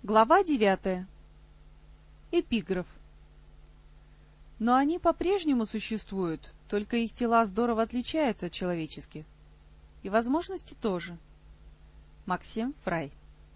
Глава 9. Эпиграф. Но они по-прежнему существуют, только их тела здорово отличаются от человеческих. И возможности тоже. Максим Фрай.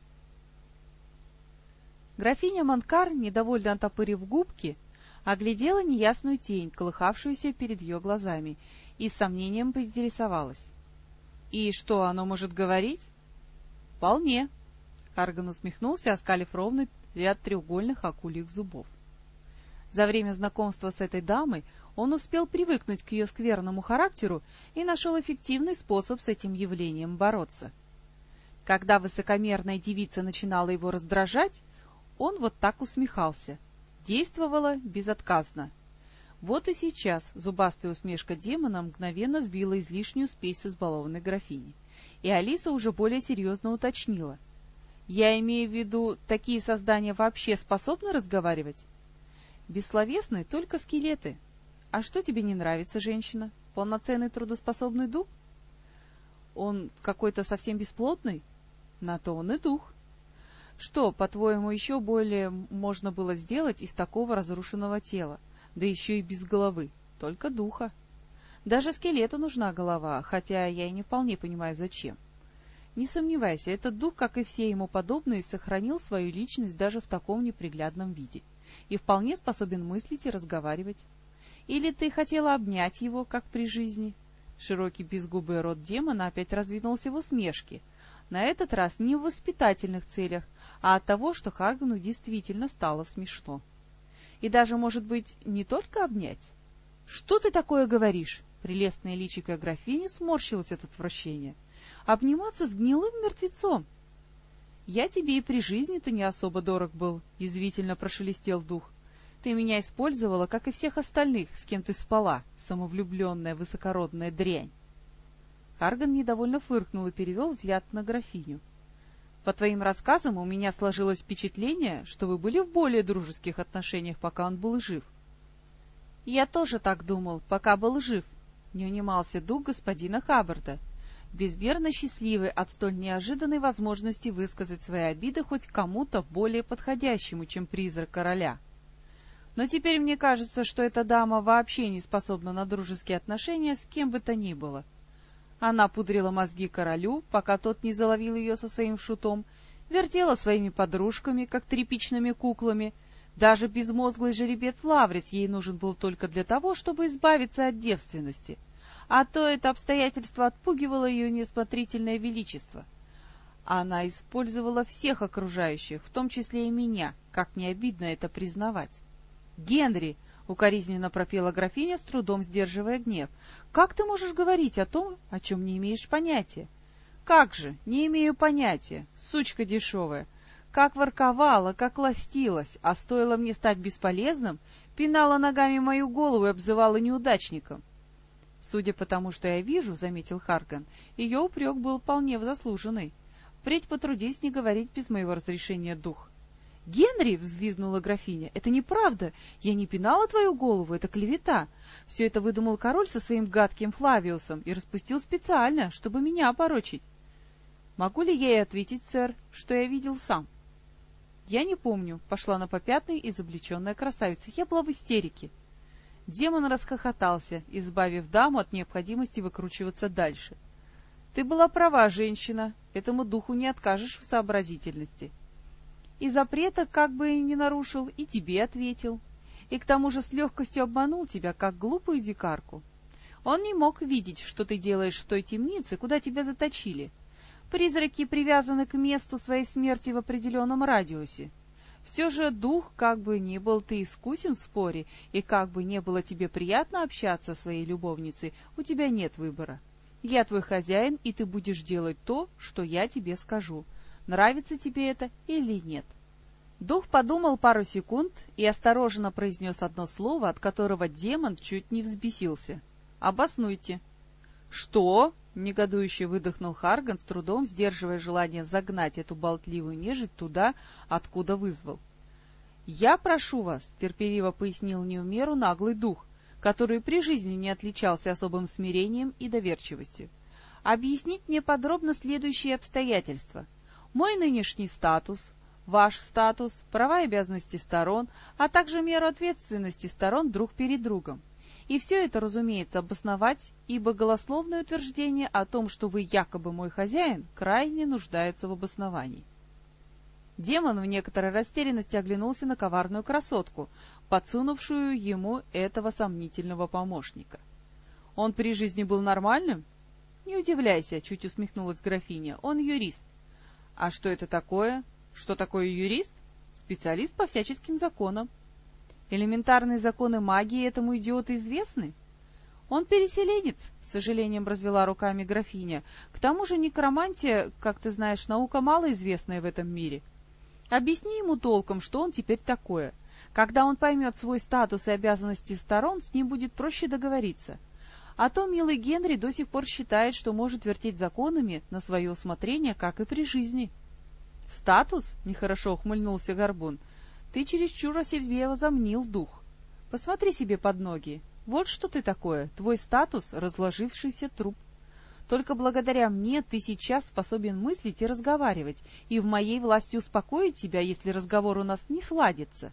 Графиня Монкар, недовольно оттопырив губки, оглядела неясную тень, колыхавшуюся перед ее глазами, и с сомнением поинтересовалась. «И что, оно может говорить?» «Вполне». Харган усмехнулся, оскалив ровный ряд треугольных акульих зубов. За время знакомства с этой дамой он успел привыкнуть к ее скверному характеру и нашел эффективный способ с этим явлением бороться. Когда высокомерная девица начинала его раздражать, он вот так усмехался. Действовало безотказно. Вот и сейчас зубастая усмешка демона мгновенно сбила излишнюю спесь с избалованной графини, и Алиса уже более серьезно уточнила. «Я имею в виду, такие создания вообще способны разговаривать?» «Бессловесны только скелеты. А что тебе не нравится, женщина? Полноценный трудоспособный дух?» «Он какой-то совсем бесплотный?» «На то он и дух». «Что, по-твоему, еще более можно было сделать из такого разрушенного тела, да еще и без головы, только духа? Даже скелету нужна голова, хотя я и не вполне понимаю, зачем. Не сомневайся, этот дух, как и все ему подобные, сохранил свою личность даже в таком неприглядном виде и вполне способен мыслить и разговаривать. Или ты хотела обнять его, как при жизни?» Широкий безгубый рот демона опять раздвинулся в усмешке, на этот раз не в воспитательных целях, а от того, что Харгану действительно стало смешно. «И даже, может быть, не только обнять?» «Что ты такое говоришь?» Прелестное личико графини сморщилось от отвращения. «Обниматься с гнилым мертвецом!» «Я тебе и при жизни-то не особо дорог был», — язвительно прошелестел дух. «Ты меня использовала, как и всех остальных, с кем ты спала, самовлюбленная высокородная дрянь». Харган недовольно фыркнул и перевел взгляд на графиню. «По твоим рассказам у меня сложилось впечатление, что вы были в более дружеских отношениях, пока он был жив». «Я тоже так думал, пока был жив», — не унимался дух господина Хаббарда, безмерно счастливый от столь неожиданной возможности высказать свои обиды хоть кому-то более подходящему, чем призрак короля. «Но теперь мне кажется, что эта дама вообще не способна на дружеские отношения с кем бы то ни было. Она пудрила мозги королю, пока тот не заловил ее со своим шутом, вертела своими подружками, как тряпичными куклами. Даже безмозглый жеребец Лаврис ей нужен был только для того, чтобы избавиться от девственности. А то это обстоятельство отпугивало ее неосмотрительное величество. Она использовала всех окружающих, в том числе и меня, как не обидно это признавать. «Генри!» — укоризненно пропела графиня, с трудом сдерживая гнев. «Как ты можешь говорить о том, о чем не имеешь понятия?» «Как же, не имею понятия, сучка дешевая! Как ворковала, как ластилась, а стоило мне стать бесполезным, пинала ногами мою голову и обзывала неудачником». «Судя по тому, что я вижу, — заметил Харган, — ее упрек был вполне заслуженный. Впредь потрудись не говорить без моего разрешения, дух». «Генри!» — взвизгнула графиня. «Это неправда! Я не пинала твою голову, это клевета! Все это выдумал король со своим гадким Флавиусом и распустил специально, чтобы меня опорочить». «Могу ли я ей ответить, сэр, что я видел сам?» «Я не помню», — пошла на попятный изобличенная красавица. «Я была в истерике». Демон расхохотался, избавив даму от необходимости выкручиваться дальше. «Ты была права, женщина, этому духу не откажешь в сообразительности. И запрета как бы и не нарушил, и тебе ответил. И к тому же с легкостью обманул тебя, как глупую дикарку. Он не мог видеть, что ты делаешь в той темнице, куда тебя заточили. Призраки привязаны к месту своей смерти в определенном радиусе. Все же дух, как бы ни был ты искусен в споре, и как бы не было тебе приятно общаться со своей любовницей, у тебя нет выбора. Я твой хозяин, и ты будешь делать то, что я тебе скажу, нравится тебе это или нет». Дух подумал пару секунд и осторожно произнес одно слово, от которого демон чуть не взбесился. «Обоснуйте». «Что?» — негодующе выдохнул Харган, с трудом сдерживая желание загнать эту болтливую нежить туда, откуда вызвал. «Я прошу вас», — терпеливо пояснил неумеру наглый дух, который при жизни не отличался особым смирением и доверчивостью, — «объяснить мне подробно следующие обстоятельства. Мой нынешний статус, ваш статус, права и обязанности сторон, а также меру ответственности сторон друг перед другом. И все это, разумеется, обосновать, ибо голословное утверждение о том, что вы якобы мой хозяин, крайне нуждается в обосновании. Демон в некоторой растерянности оглянулся на коварную красотку, подсунувшую ему этого сомнительного помощника. Он при жизни был нормальным? Не удивляйся, чуть усмехнулась графиня, он юрист. А что это такое? Что такое юрист? Специалист по всяческим законам. Элементарные законы магии этому идиоту известны? Он переселенец, с сожалением развела руками графиня. К тому же некромантия, как ты знаешь, наука малоизвестная в этом мире. Объясни ему толком, что он теперь такое. Когда он поймет свой статус и обязанности сторон, с ним будет проще договориться. А то милый Генри до сих пор считает, что может вертеть законами на свое усмотрение, как и при жизни. «Статус?» — нехорошо ухмыльнулся Горбун. «Ты чересчур о себе возомнил, дух. Посмотри себе под ноги. Вот что ты такое, твой статус — разложившийся труп. Только благодаря мне ты сейчас способен мыслить и разговаривать, и в моей власти успокоить тебя, если разговор у нас не сладится».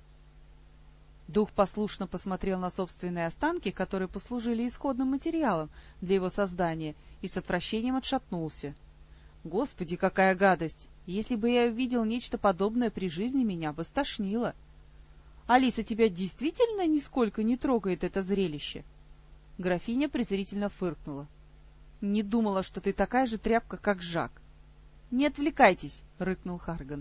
Дух послушно посмотрел на собственные останки, которые послужили исходным материалом для его создания, и с отвращением отшатнулся. «Господи, какая гадость! Если бы я увидел нечто подобное при жизни, меня бы стошнило. Алиса, тебя действительно нисколько не трогает это зрелище?» Графиня презрительно фыркнула. «Не думала, что ты такая же тряпка, как Жак». «Не отвлекайтесь», — рыкнул Харган.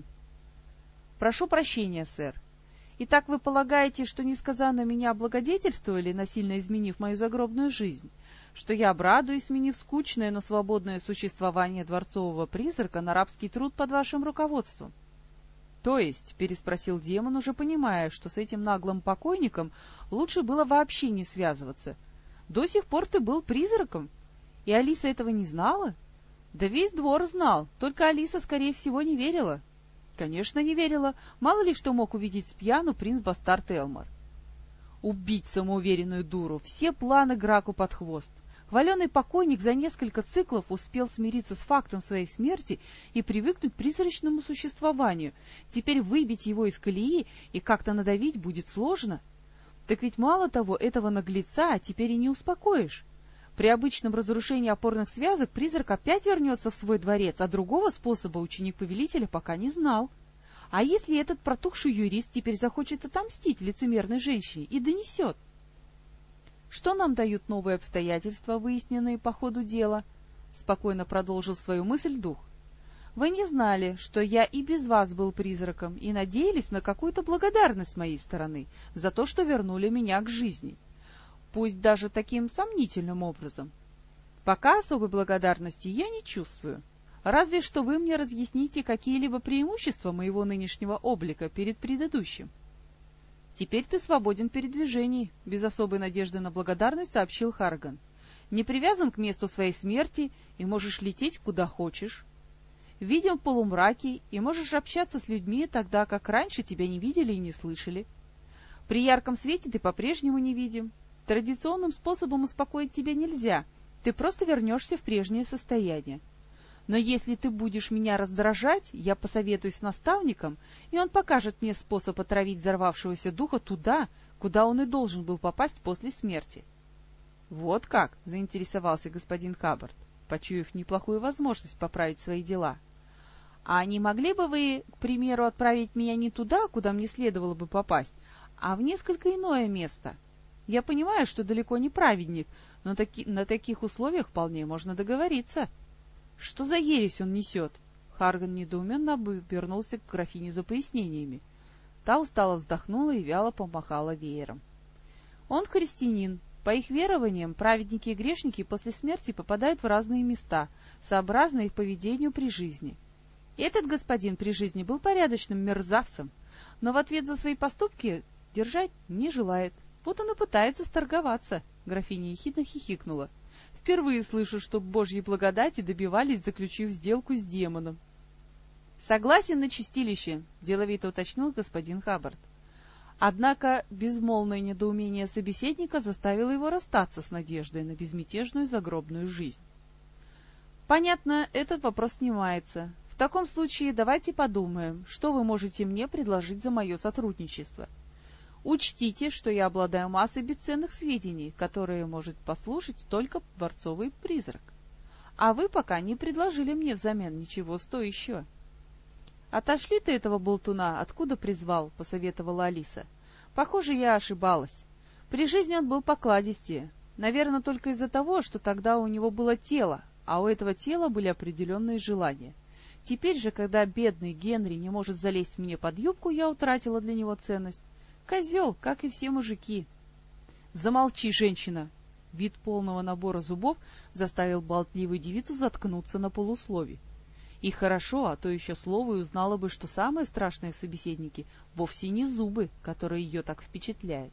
«Прошу прощения, сэр. Итак, вы полагаете, что несказанно меня облагодетельствовали, насильно изменив мою загробную жизнь, что я обрадуюсь, сменив скучное, но свободное существование дворцового призрака на рабский труд под вашим руководством?» «То есть?» — переспросил демон, уже понимая, что с этим наглым покойником лучше было вообще не связываться. «До сих пор ты был призраком, и Алиса этого не знала?» «Да весь двор знал, только Алиса, скорее всего, не верила». «Конечно, не верила. Мало ли что мог увидеть спьяну принц-бастард Элмар». «Убить самоуверенную дуру! Все планы Граку под хвост!» Хваленый покойник за несколько циклов успел смириться с фактом своей смерти и привыкнуть к призрачному существованию. Теперь выбить его из колеи и как-то надавить будет сложно. Так ведь мало того, этого наглеца теперь и не успокоишь. При обычном разрушении опорных связок призрак опять вернется в свой дворец, а другого способа ученик повелителя пока не знал. А если этот протухший юрист теперь захочет отомстить лицемерной женщине и донесет? «Что нам дают новые обстоятельства, выясненные по ходу дела?» — спокойно продолжил свою мысль дух. «Вы не знали, что я и без вас был призраком, и надеялись на какую-то благодарность с моей стороны за то, что вернули меня к жизни. Пусть даже таким сомнительным образом. Пока особой благодарности я не чувствую. Разве что вы мне разъясните какие-либо преимущества моего нынешнего облика перед предыдущим». «Теперь ты свободен в передвижении», — без особой надежды на благодарность сообщил Харган. «Не привязан к месту своей смерти и можешь лететь куда хочешь. Видим в полумраке и можешь общаться с людьми тогда, как раньше тебя не видели и не слышали. При ярком свете ты по-прежнему не видим. Традиционным способом успокоить тебя нельзя, ты просто вернешься в прежнее состояние. Но если ты будешь меня раздражать, я посоветуюсь с наставником, и он покажет мне способ отравить взорвавшегося духа туда, куда он и должен был попасть после смерти». «Вот как?» — заинтересовался господин Хаббард, почуяв неплохую возможность поправить свои дела. «А не могли бы вы, к примеру, отправить меня не туда, куда мне следовало бы попасть, а в несколько иное место? Я понимаю, что далеко не праведник, но на таких условиях вполне можно договориться». «Что за ересь он несет?» Харган недоуменно обернулся к графине за пояснениями. Та устало вздохнула и вяло помахала веером. «Он христианин. По их верованиям, праведники и грешники после смерти попадают в разные места, сообразно их поведению при жизни. Этот господин при жизни был порядочным мерзавцем, но в ответ за свои поступки держать не желает. Вот он и пытается сторговаться». Графиня ехидно хихикнула. «Впервые слышу, что божьей благодати добивались, заключив сделку с демоном». «Согласен на чистилище», — деловито уточнил господин Хаббард. Однако безмолвное недоумение собеседника заставило его расстаться с надеждой на безмятежную загробную жизнь. «Понятно, этот вопрос снимается. В таком случае давайте подумаем, что вы можете мне предложить за мое сотрудничество. Учтите, что я обладаю массой бесценных сведений, которые может послушать только дворцовый призрак. А вы пока не предложили мне взамен ничего стоящего. — Отошли ты этого болтуна, откуда призвал, — посоветовала Алиса. — Похоже, я ошибалась. При жизни он был покладистее. Наверное, только из-за того, что тогда у него было тело, а у этого тела были определенные желания. Теперь же, когда бедный Генри не может залезть мне под юбку, я утратила для него ценность. Козел, как и все мужики. — Замолчи, женщина! Вид полного набора зубов заставил болтливую девицу заткнуться на полуслове. И хорошо, а то еще слово и узнала бы, что самое страшное в собеседнике вовсе не зубы, которые ее так впечатляют.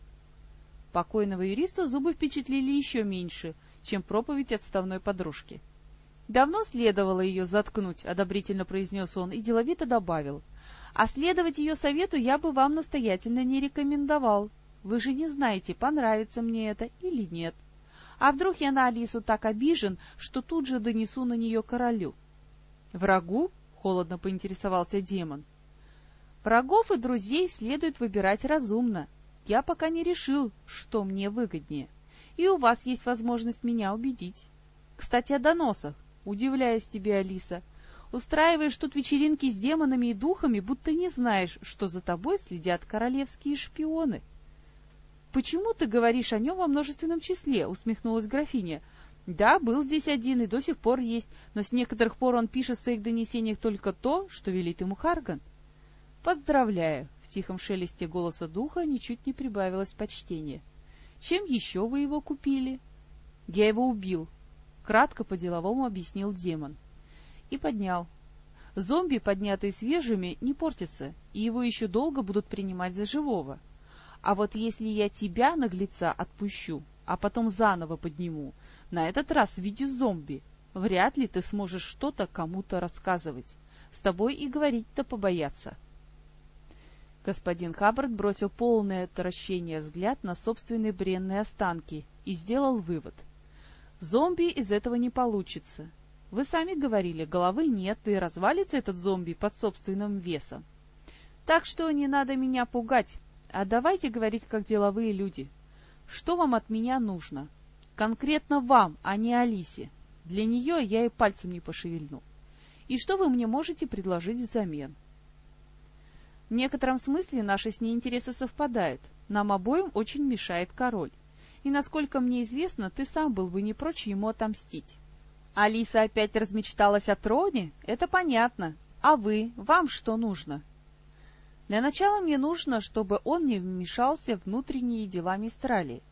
Покойного юриста зубы впечатлили еще меньше, чем проповедь отставной подружки. «Давно следовало ее заткнуть», — одобрительно произнес он и деловито добавил. «А следовать ее совету я бы вам настоятельно не рекомендовал. Вы же не знаете, понравится мне это или нет. А вдруг я на Алису так обижен, что тут же донесу на нее королю?» «Врагу?» — холодно поинтересовался демон. «Врагов и друзей следует выбирать разумно. Я пока не решил, что мне выгоднее, и у вас есть возможность меня убедить. Кстати, о доносах. Удивляюсь тебе, Алиса. Устраиваешь тут вечеринки с демонами и духами, будто не знаешь, что за тобой следят королевские шпионы». «Почему ты говоришь о нем во множественном числе?» — усмехнулась графиня. «Да, был здесь один и до сих пор есть, но с некоторых пор он пишет в своих донесениях только то, что велит ему Харган». «Поздравляю!» — в тихом шелесте голоса духа ничуть не прибавилось почтения. «Чем еще вы его купили?» «Я его убил», — кратко по-деловому объяснил демон. И поднял. «Зомби, поднятые свежими, не портятся, и его еще долго будут принимать за живого. А вот если я тебя, наглеца, отпущу, а потом заново подниму, на этот раз в виде зомби, вряд ли ты сможешь что-то кому-то рассказывать. С тобой и говорить-то побояться». Господин Хаббард бросил полное отвращение взгляд на собственные бренные останки и сделал вывод. «Зомби из этого не получится. Вы сами говорили, головы нет, и развалится этот зомби под собственным весом. Так что не надо меня пугать, а давайте говорить как деловые люди. Что вам от меня нужно? Конкретно вам, а не Алисе. Для нее я и пальцем не пошевельну. И что вы мне можете предложить взамен?» «В некотором смысле наши с ней интересы совпадают. Нам обоим очень мешает король. И, насколько мне известно, ты сам был бы не прочь ему отомстить». «Алиса опять размечталась о троне? Это понятно. А вы? Вам что нужно?» «Для начала мне нужно, чтобы он не вмешался в внутренние дела Мистралии».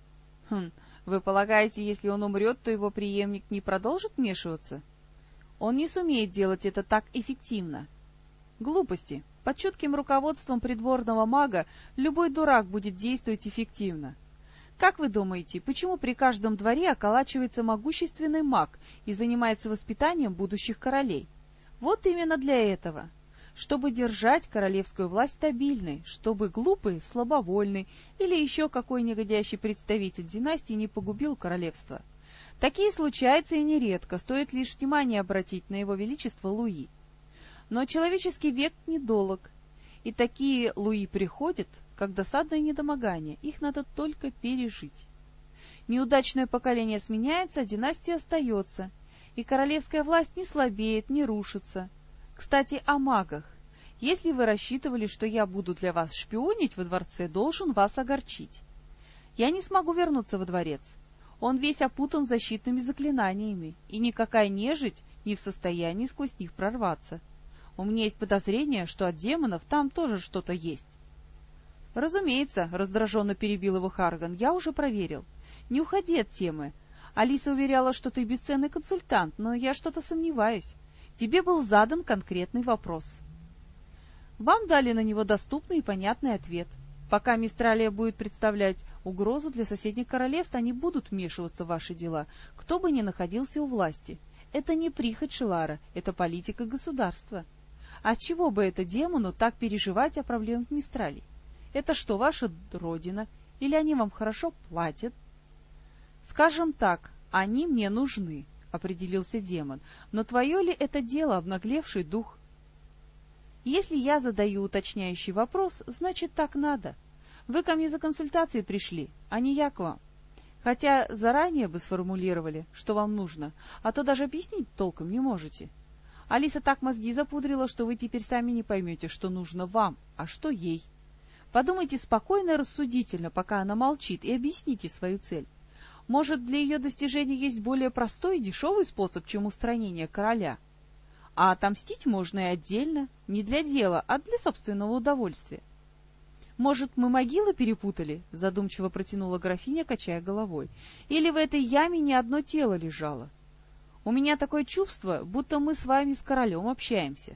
Вы полагаете, если он умрет, то его преемник не продолжит вмешиваться? Он не сумеет делать это так эффективно». «Глупости. Под чутким руководством придворного мага любой дурак будет действовать эффективно. Как вы думаете, почему при каждом дворе околачивается могущественный маг и занимается воспитанием будущих королей? Вот именно для этого. Чтобы держать королевскую власть стабильной, чтобы глупый, слабовольный или еще какой негодящий представитель династии не погубил королевство. Такие случаются и нередко, стоит лишь внимание обратить на его величество Луи. Но человеческий век недолог, и такие Луи приходят, как досадное недомогание, их надо только пережить. Неудачное поколение сменяется, а династия остается, и королевская власть не слабеет, не рушится. Кстати, о магах. Если вы рассчитывали, что я буду для вас шпионить во дворце, должен вас огорчить. Я не смогу вернуться во дворец. Он весь опутан защитными заклинаниями, и никакая нежить не в состоянии сквозь них прорваться. У меня есть подозрение, что от демонов там тоже что-то есть. — Разумеется, — раздраженно перебил его Харган, — я уже проверил. Не уходи от темы. Алиса уверяла, что ты бесценный консультант, но я что-то сомневаюсь. Тебе был задан конкретный вопрос. Вам дали на него доступный и понятный ответ. Пока Мистралия будет представлять угрозу для соседних королевств, они будут вмешиваться в ваши дела, кто бы ни находился у власти. Это не прихоть Шелара, это политика государства. А с чего бы это демону так переживать о проблемах Мистралии? Это что, ваша родина? Или они вам хорошо платят? Скажем так, они мне нужны. определился демон, но твое ли это дело, обнаглевший дух? Если я задаю уточняющий вопрос, значит так надо. Вы ко мне за консультацией пришли, а не я к вам. Хотя заранее бы сформулировали, что вам нужно, а то даже объяснить толком не можете. Алиса так мозги запудрила, что вы теперь сами не поймете, что нужно вам, а что ей. Подумайте спокойно и рассудительно, пока она молчит, и объясните свою цель. Может, для ее достижения есть более простой и дешевый способ, чем устранение короля? А отомстить можно и отдельно, не для дела, а для собственного удовольствия. «Может, мы могилы перепутали?» — задумчиво протянула графиня, качая головой. «Или в этой яме не одно тело лежало? У меня такое чувство, будто мы с вами с королем общаемся».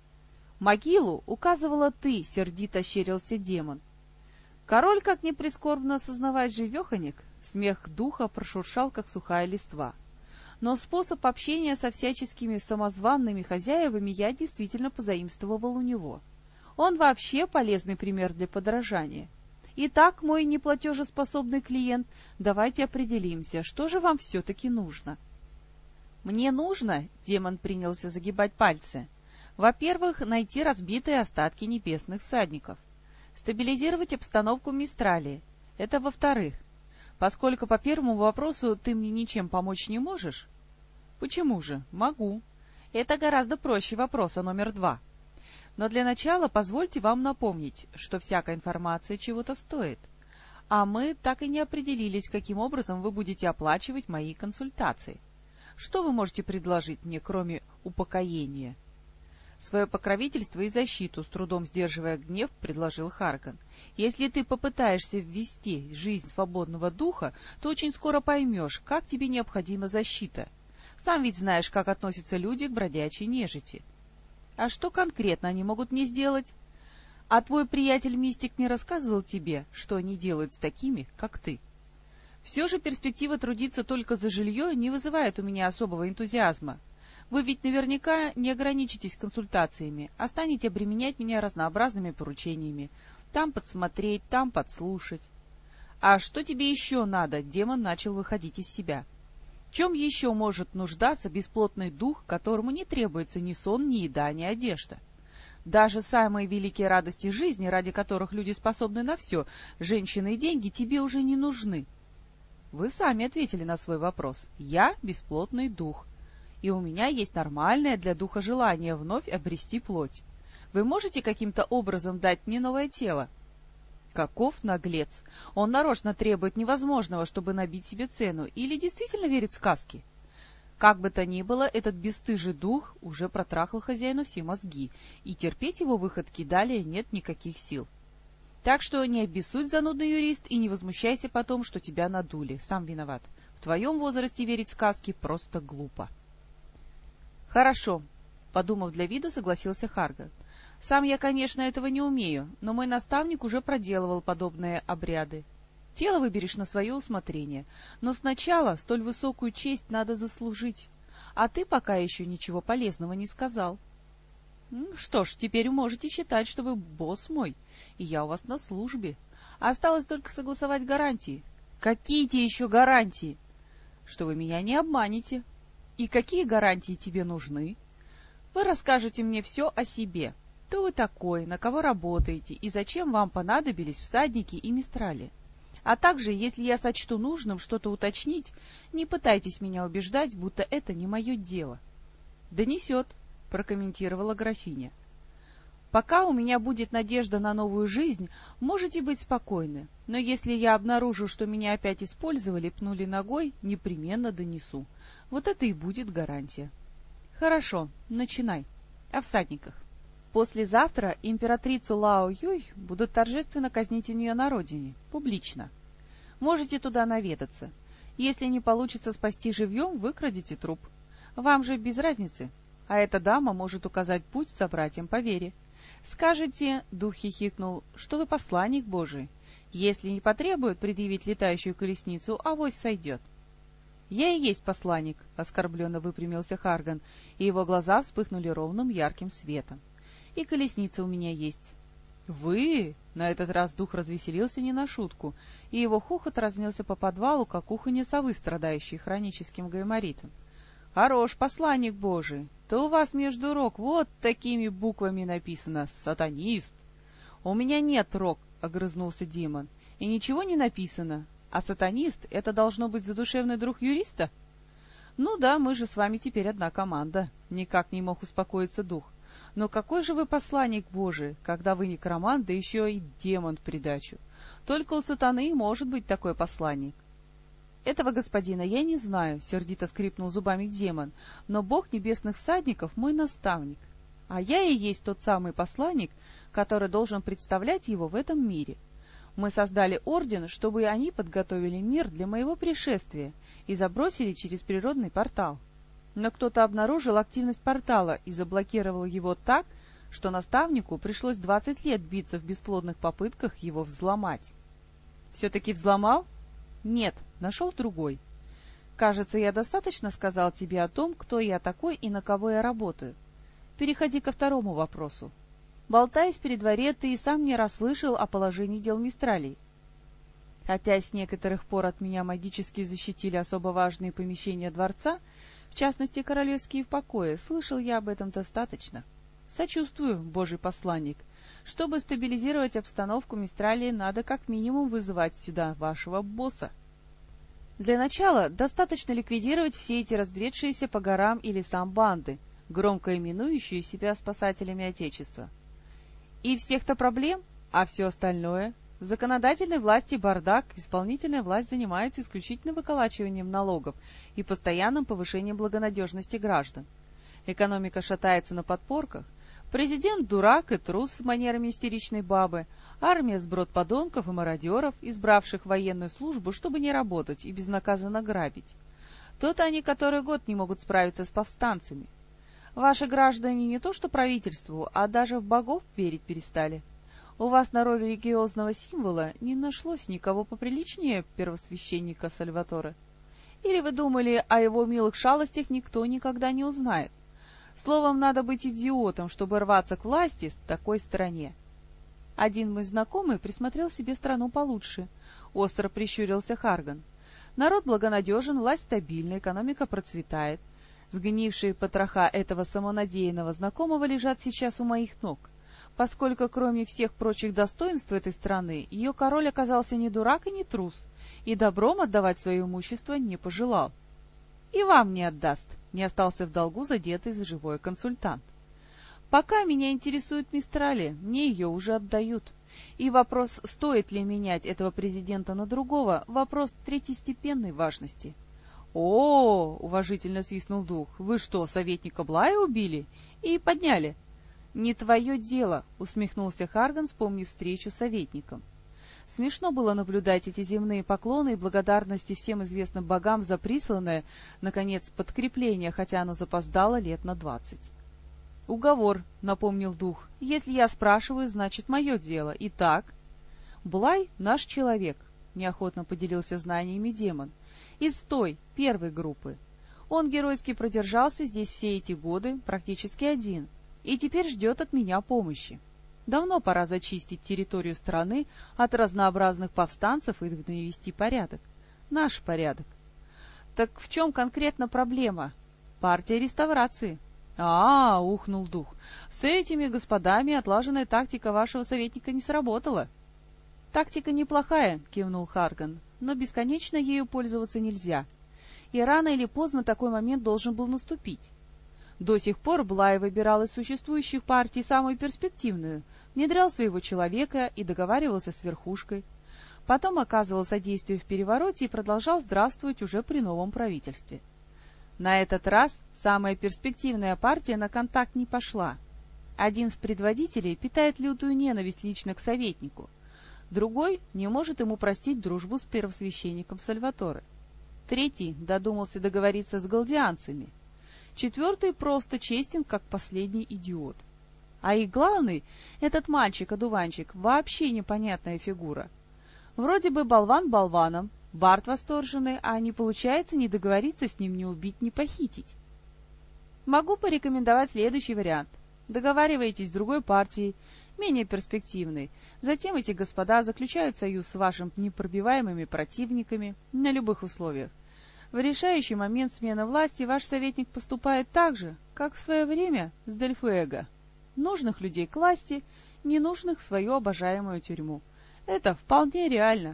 «Могилу указывала ты», — сердито ощерился демон. Король, как ни прискорбно осознавать живеханик, смех духа прошуршал, как сухая листва. Но способ общения со всяческими самозванными хозяевами я действительно позаимствовал у него. Он вообще полезный пример для подражания. Итак, мой неплатежеспособный клиент, давайте определимся, что же вам все-таки нужно. Мне нужно, демон принялся загибать пальцы, во-первых, найти разбитые остатки небесных всадников, стабилизировать обстановку Мистралии. Это во-вторых. Поскольку по первому вопросу ты мне ничем помочь не можешь? Почему же? Могу. Это гораздо проще вопроса номер 2. Но для начала позвольте вам напомнить, что всякая информация чего-то стоит. А мы так и не определились, каким образом вы будете оплачивать мои консультации. Что вы можете предложить мне, кроме упокоения? Свое покровительство и защиту, с трудом сдерживая гнев, предложил Харган. Если ты попытаешься ввести жизнь свободного духа, то очень скоро поймешь, как тебе необходима защита. Сам ведь знаешь, как относятся люди к бродячей нежити. А что конкретно они могут мне сделать? А твой приятель-мистик не рассказывал тебе, что они делают с такими, как ты? Все же перспектива трудиться только за жилье не вызывает у меня особого энтузиазма. Вы ведь наверняка не ограничитесь консультациями, а станете обременять меня разнообразными поручениями. Там подсмотреть, там подслушать. А что тебе еще надо? Демон начал выходить из себя. В чем еще может нуждаться бесплотный дух, которому не требуется ни сон, ни еда, ни одежда? Даже самые великие радости жизни, ради которых люди способны на все, женщины и деньги, тебе уже не нужны. Вы сами ответили на свой вопрос. Я бесплотный дух. И у меня есть нормальное для духа желание вновь обрести плоть. Вы можете каким-то образом дать мне новое тело? Каков наглец! Он нарочно требует невозможного, чтобы набить себе цену, или действительно верит в сказки? Как бы то ни было, этот бесстыжий дух уже протрахал хозяину все мозги, и терпеть его выходки далее нет никаких сил. Так что не обессудь, занудный юрист, и не возмущайся потом, что тебя надули. Сам виноват. В твоем возрасте верить в сказки просто глупо. «Хорошо», — подумав для виду, согласился Харган. «Сам я, конечно, этого не умею, но мой наставник уже проделывал подобные обряды. Тело выберешь на свое усмотрение, но сначала столь высокую честь надо заслужить, а ты пока еще ничего полезного не сказал». «Что ж, теперь можете считать, что вы босс мой, и я у вас на службе. Осталось только согласовать гарантии». «Какие те еще гарантии?» «Что вы меня не обманете». «И какие гарантии тебе нужны?» «Вы расскажете мне все о себе. Кто вы такой, на кого работаете и зачем вам понадобились всадники и мистрали. А также, если я сочту нужным что-то уточнить, не пытайтесь меня убеждать, будто это не мое дело». «Донесет», — прокомментировала графиня. «Пока у меня будет надежда на новую жизнь, можете быть спокойны, но если я обнаружу, что меня опять использовали, пнули ногой, непременно донесу. Вот это и будет гарантия». «Хорошо, начинай. О всадниках. Послезавтра императрицу Лао Юй будут торжественно казнить у нее на родине, публично. Можете туда наведаться. Если не получится спасти живьем, выкрадите труп. Вам же без разницы, а эта дама может указать путь собратьям по вере. Скажете, — дух хихикнул, — что вы посланник Божий. Если не потребуют предъявить летающую колесницу, авось сойдет». «Я и есть посланник», — оскорбленно выпрямился Харган, и его глаза вспыхнули ровным ярким светом. «И колесница у меня есть». «Вы?» — на этот раз дух развеселился не на шутку, и его хохот разнесся по подвалу, как уханье совы, страдающей хроническим гайморитом. Хорош, посланник Божий. Да у вас между рог вот такими буквами написано «Сатанист». У меня нет рог, — огрызнулся демон, — и ничего не написано. А сатанист — это должно быть задушевный друг юриста? Ну да, мы же с вами теперь одна команда, — никак не мог успокоиться дух. Но какой же вы посланник Божий, когда вы некромант, да еще и демон в придачу? Только у сатаны и может быть такой посланник. Этого господина я не знаю, — сердито скрипнул зубами демон, — но Бог небесных всадников мой наставник. А я и есть тот самый посланник, который должен представлять его в этом мире. Мы создали орден, чтобы они подготовили мир для моего пришествия и забросили через природный портал. Но кто-то обнаружил активность портала и заблокировал его так, что наставнику пришлось 20 лет биться в бесплодных попытках его взломать. Все-таки взломал? Нет, нашел другой. Кажется, я достаточно сказал тебе о том, кто я такой и на кого я работаю. Переходи ко второму вопросу. Болтаясь при дворе, ты и сам не расслышал о положении дел Мистралей. Хотя с некоторых пор от меня магически защитили особо важные помещения дворца, в частности, королевские покои, слышал я об этом достаточно. Сочувствую, Божий посланник. Чтобы стабилизировать обстановку Мистралии, надо как минимум вызывать сюда вашего босса. Для начала достаточно ликвидировать все эти разбредшиеся по горам и лесам банды, громко именующие себя спасателями Отечества. И всех-то проблем, а все остальное? Законодательной власти бардак, исполнительная власть занимается исключительно выколачиванием налогов и постоянным повышением благонадежности граждан. Экономика шатается на подпорках, президент дурак и трус с манерами истеричной бабы, армия сброд подонков и мародеров, избравших военную службу, чтобы не работать и безнаказанно грабить. То-то они который год не могут справиться с повстанцами. Ваши граждане не то что правительству, а даже в богов верить перестали. У вас на роль религиозного символа не нашлось никого поприличнее первосвященника Сальваторе? Или вы думали, о его милых шалостях никто никогда не узнает? Словом, надо быть идиотом, чтобы рваться к власти в такой стране. Один мой знакомый присмотрел себе страну получше. Остро прищурился Харган. Народ благонадежен, власть стабильна, экономика процветает. Сгнившие потроха этого самонадеянного знакомого лежат сейчас у моих ног, поскольку кроме всех прочих достоинств этой страны, ее король оказался не дурак и не трус, и добром отдавать свое имущество не пожелал. И вам не отдаст, не остался в долгу задетый за живой консультант. Пока меня интересует Мистрали, мне ее уже отдают. И вопрос, стоит ли менять этого президента на другого, вопрос третьестепенной важности. «О, — уважительно свистнул дух, — вы что, советника Блая убили? И подняли?» «Не твое дело», — усмехнулся Харган, вспомнив встречу с советником. Смешно было наблюдать эти земные поклоны и благодарности всем известным богам за присланное, наконец, подкрепление, хотя оно запоздало лет на 20. «Уговор», — напомнил дух, — «если я спрашиваю, значит, мое дело. Итак...» «Блай — наш человек», — неохотно поделился знаниями демон. «Из той, первой группы. Он геройски продержался здесь все эти годы, практически один, и теперь ждет от меня помощи. Давно пора зачистить территорию страны от разнообразных повстанцев и навести порядок. Наш порядок. Так в чем конкретно проблема? Партия реставрации». Ухнул дух, — с этими господами отлаженная тактика вашего советника не сработала. «Тактика неплохая», — кивнул Харган, — «но бесконечно ею пользоваться нельзя. И рано или поздно такой момент должен был наступить. До сих пор Блай выбирал из существующих партий самую перспективную, внедрял своего человека и договаривался с верхушкой. Потом оказывал содействие в перевороте и продолжал здравствовать уже при новом правительстве. На этот раз самая перспективная партия на контакт не пошла. Один из предводителей питает лютую ненависть лично к советнику, другой не может ему простить дружбу с первосвященником Сальваторе. Третий додумался договориться с галдианцами. Четвертый просто честен, как последний идиот. А их главный, этот мальчик-одуванчик, вообще непонятная фигура. Вроде бы болван болваном, бард восторженный, а не получается ни договориться с ним, ни убить, ни похитить. Могу порекомендовать следующий вариант. Договариваетесь с другой партией, менее перспективной. Затем эти господа заключают союз с вашими непробиваемыми противниками на любых условиях. В решающий момент смены власти ваш советник поступает так же, как в свое время с Дельфуэго. Нужных людей к власти, ненужных в свою обожаемую тюрьму. Это вполне реально.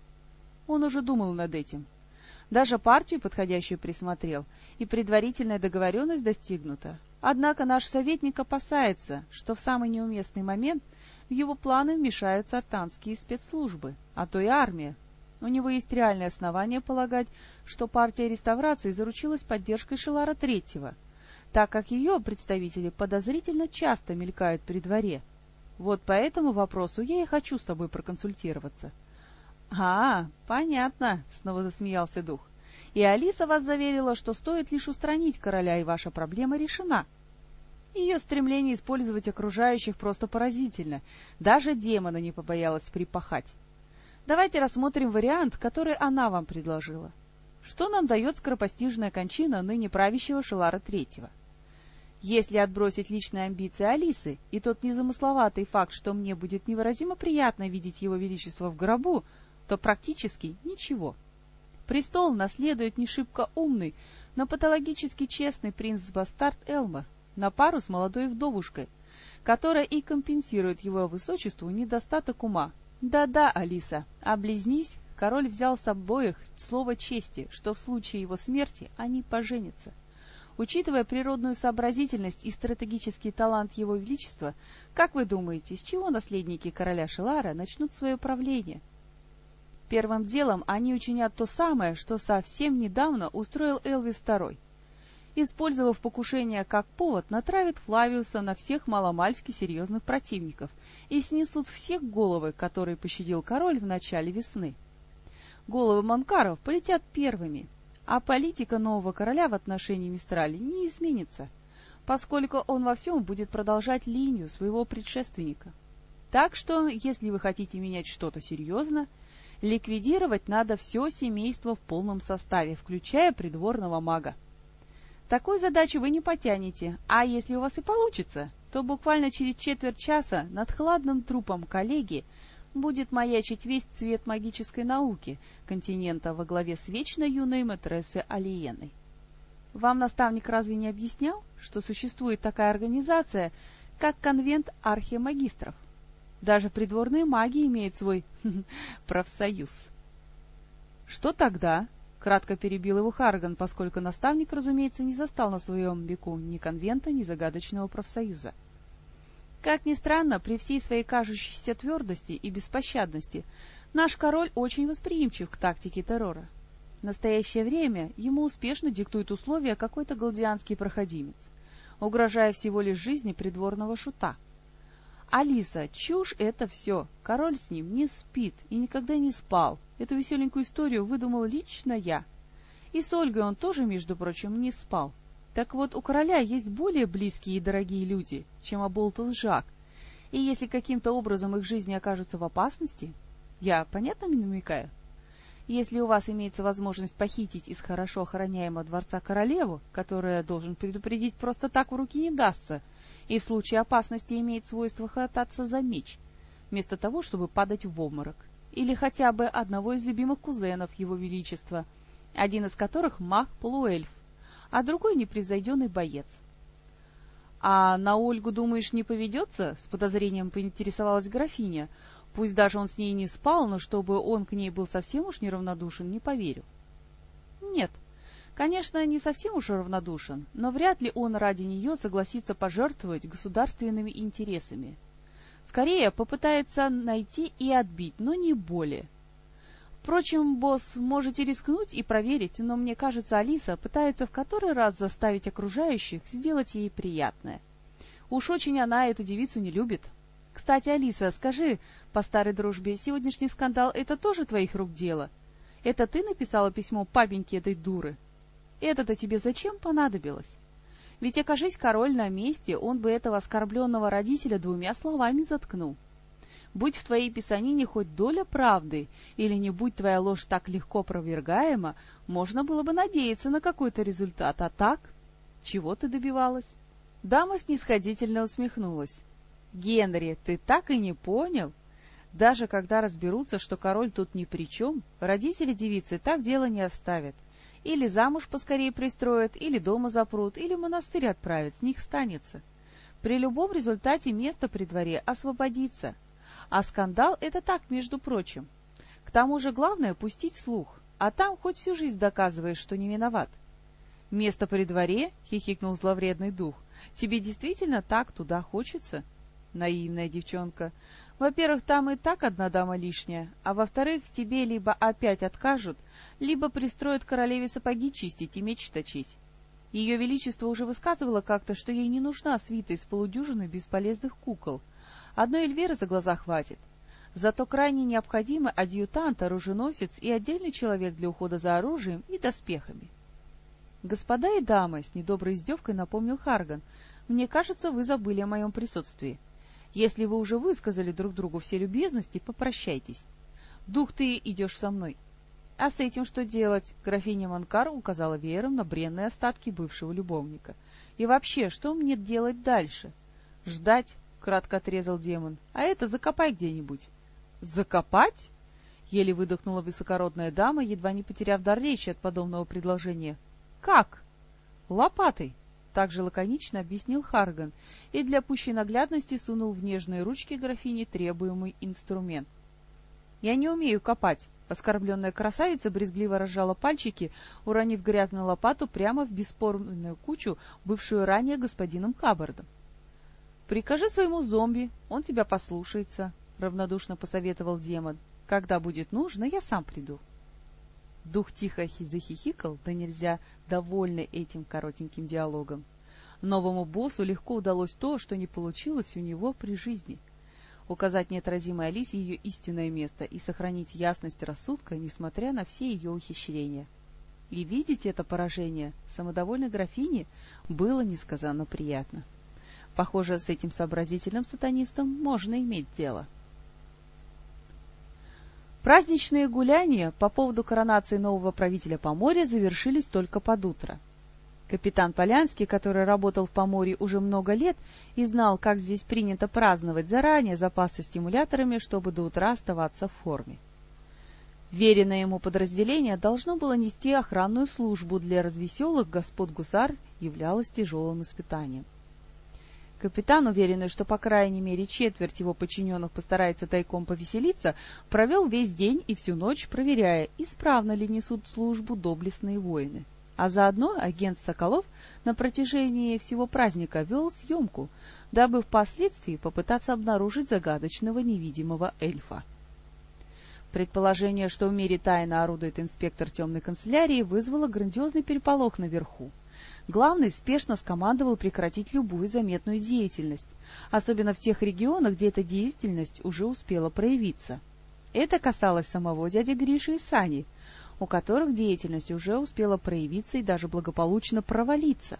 Он уже думал над этим. Даже партию подходящую присмотрел, и предварительная договоренность достигнута. Однако наш советник опасается, что в самый неуместный момент в его планы вмешаются артанские спецслужбы, а то и армия. У него есть реальные основания полагать, что партия реставрации заручилась поддержкой Шелара III, так как ее представители подозрительно часто мелькают при дворе. Вот по этому вопросу я и хочу с тобой проконсультироваться. — понятно, — снова засмеялся дух. — И Алиса вас заверила, что стоит лишь устранить короля, и ваша проблема решена. Ее стремление использовать окружающих просто поразительно. Даже демона не побоялась припахать. Давайте рассмотрим вариант, который она вам предложила. Что нам дает скоропостижная кончина ныне правящего Шелара III? Если отбросить личные амбиции Алисы и тот незамысловатый факт, что мне будет невыразимо приятно видеть его величество в гробу, то практически ничего. Престол наследует не шибко умный, но патологически честный принц-бастард Элмар на пару с молодой вдовушкой, которая и компенсирует его высочеству недостаток ума. Да-да, Алиса, облизнись, король взял с обоих слово чести, что в случае его смерти они поженятся. Учитывая природную сообразительность и стратегический талант его величества, как вы думаете, с чего наследники короля Шелара начнут свое правление? Первым делом они учинят то самое, что совсем недавно устроил Элвис II. Использовав покушение как повод, натравят Флавиуса на всех маломальски серьезных противников и снесут всех головы, которые пощадил король в начале весны. Головы Монкаров полетят первыми, а политика нового короля в отношении Мистрали не изменится, поскольку он во всем будет продолжать линию своего предшественника. Так что, если вы хотите менять что-то серьезно, ликвидировать надо все семейство в полном составе, включая придворного мага. Такой задачи вы не потянете, а если у вас и получится, то буквально через четверть часа над хладным трупом коллеги будет маячить весь цвет магической науки континента во главе с вечно юной матрессой Алиеной. Вам наставник разве не объяснял, что существует такая организация, как конвент архимагистров? Даже придворные маги имеют свой профсоюз. Что тогда? Кратко перебил его Харган, поскольку наставник, разумеется, не застал на своем веку ни конвента, ни загадочного профсоюза. Как ни странно, при всей своей кажущейся твердости и беспощадности, наш король очень восприимчив к тактике террора. В настоящее время ему успешно диктует условия какой-то галдианский проходимец, угрожая всего лишь жизни придворного шута. Алиса, чушь это все, король с ним не спит и никогда не спал. Эту веселенькую историю выдумал лично я. И с Ольгой он тоже, между прочим, не спал. Так вот, у короля есть более близкие и дорогие люди, чем Аболтус Жак, и если каким-то образом их жизни окажутся в опасности, я понятно намекаю? Если у вас имеется возможность похитить из хорошо охраняемого дворца королеву, которая, должен предупредить, просто так в руки не дастся, и в случае опасности имеет свойство хвататься за меч, вместо того, чтобы падать в обморок, или хотя бы одного из любимых кузенов его величества, один из которых маг-полуэльф, а другой непревзойденный боец. — А на Ольгу, думаешь, не поведется? — с подозрением поинтересовалась графиня. — Пусть даже он с ней не спал, но чтобы он к ней был совсем уж неравнодушен, не поверю. — Нет, конечно, не совсем уж равнодушен, но вряд ли он ради нее согласится пожертвовать государственными интересами. Скорее попытается найти и отбить, но не более. Впрочем, босс, можете рискнуть и проверить, но мне кажется, Алиса пытается в который раз заставить окружающих сделать ей приятное. Уж очень она эту девицу не любит. Кстати, Алиса, скажи, по старой дружбе, сегодняшний скандал — это тоже твоих рук дело? Это ты написала письмо папеньке этой дуры? Это-то тебе зачем понадобилось? Ведь, окажись король на месте, он бы этого оскорбленного родителя 2 словами заткнул. Будь в твоей писанине хоть доля правды, или не будь твоя ложь так легко опровергаема, можно было бы надеяться на какой-то результат, а так? Чего ты добивалась? Дама снисходительно усмехнулась. Генри, ты так и не понял? Даже когда разберутся, что король тут ни при чем, родители девицы так дело не оставят. Или замуж поскорее пристроят, или дома запрут, или в монастырь отправят, с них станется. При любом результате место при дворе освободится. А скандал — это так, между прочим. К тому же главное — пустить слух, а там хоть всю жизнь доказываешь, что не виноват. — Место при дворе? — хихикнул зловредный дух. — Тебе действительно так туда хочется? Наивная девчонка. Во-первых, там и так одна дама лишняя, а во-вторых, тебе либо опять откажут, либо пристроят королеве сапоги чистить и меч точить. Ее Величество уже высказывало как-то, что ей не нужна свита из полудюжины бесполезных кукол. Одной Эльвиры за глаза хватит. Зато крайне необходимы адъютант, оруженосец и отдельный человек для ухода за оружием и доспехами. — Господа и дамы, — с недоброй издевкой напомнил Харган, — мне кажется, вы забыли о моем присутствии. Если вы уже высказали друг другу все любезности, попрощайтесь. Дух, ты идешь со мной. — А с этим что делать? — графиня Монкар указала веером на бренные остатки бывшего любовника. — И вообще, что мне делать дальше? — Ждать, — кратко отрезал демон. — А это закопай где-нибудь. — Закопать? — еле выдохнула высокородная дама, едва не потеряв дар речи от подобного предложения. — Как? — Лопатой, — также лаконично объяснил Харган и для пущей наглядности сунул в нежные ручки графини требуемый инструмент. — Я не умею копать. Оскорбленная красавица брезгливо разжала пальчики, уронив грязную лопату прямо в бесформенную кучу, бывшую ранее господином Хаббардом. — Прикажи своему зомби, он тебя послушается, — равнодушно посоветовал демон. — Когда будет нужно, я сам приду. Дух тихо захихикал, да нельзя довольный этим коротеньким диалогом. Новому боссу легко удалось то, что не получилось у него при жизни — указать неотразимой Алисе ее истинное место и сохранить ясность рассудка, несмотря на все ее ухищрения. И видеть это поражение самодовольной графини было несказанно приятно. Похоже, с этим сообразительным сатанистом можно иметь дело. Праздничные гуляния по поводу коронации нового правителя Поморья завершились только под утро. Капитан Полянский, который работал в Поморье уже много лет и знал, как здесь принято праздновать заранее запасы стимуляторами, чтобы до утра оставаться в форме. Веренное ему подразделение должно было нести охранную службу для развеселых господ гусар, являлось тяжелым испытанием. Капитан, уверенный, что по крайней мере четверть его подчиненных постарается тайком повеселиться, провел весь день и всю ночь, проверяя, исправно ли несут службу доблестные воины. А заодно агент Соколов на протяжении всего праздника вел съемку, дабы впоследствии попытаться обнаружить загадочного невидимого эльфа. Предположение, что в мире тайно орудует инспектор темной канцелярии, вызвало грандиозный переполох наверху. Главный спешно скомандовал прекратить любую заметную деятельность, особенно в тех регионах, где эта деятельность уже успела проявиться. Это касалось самого дяди Гриши и Сани, у которых деятельность уже успела проявиться и даже благополучно провалиться.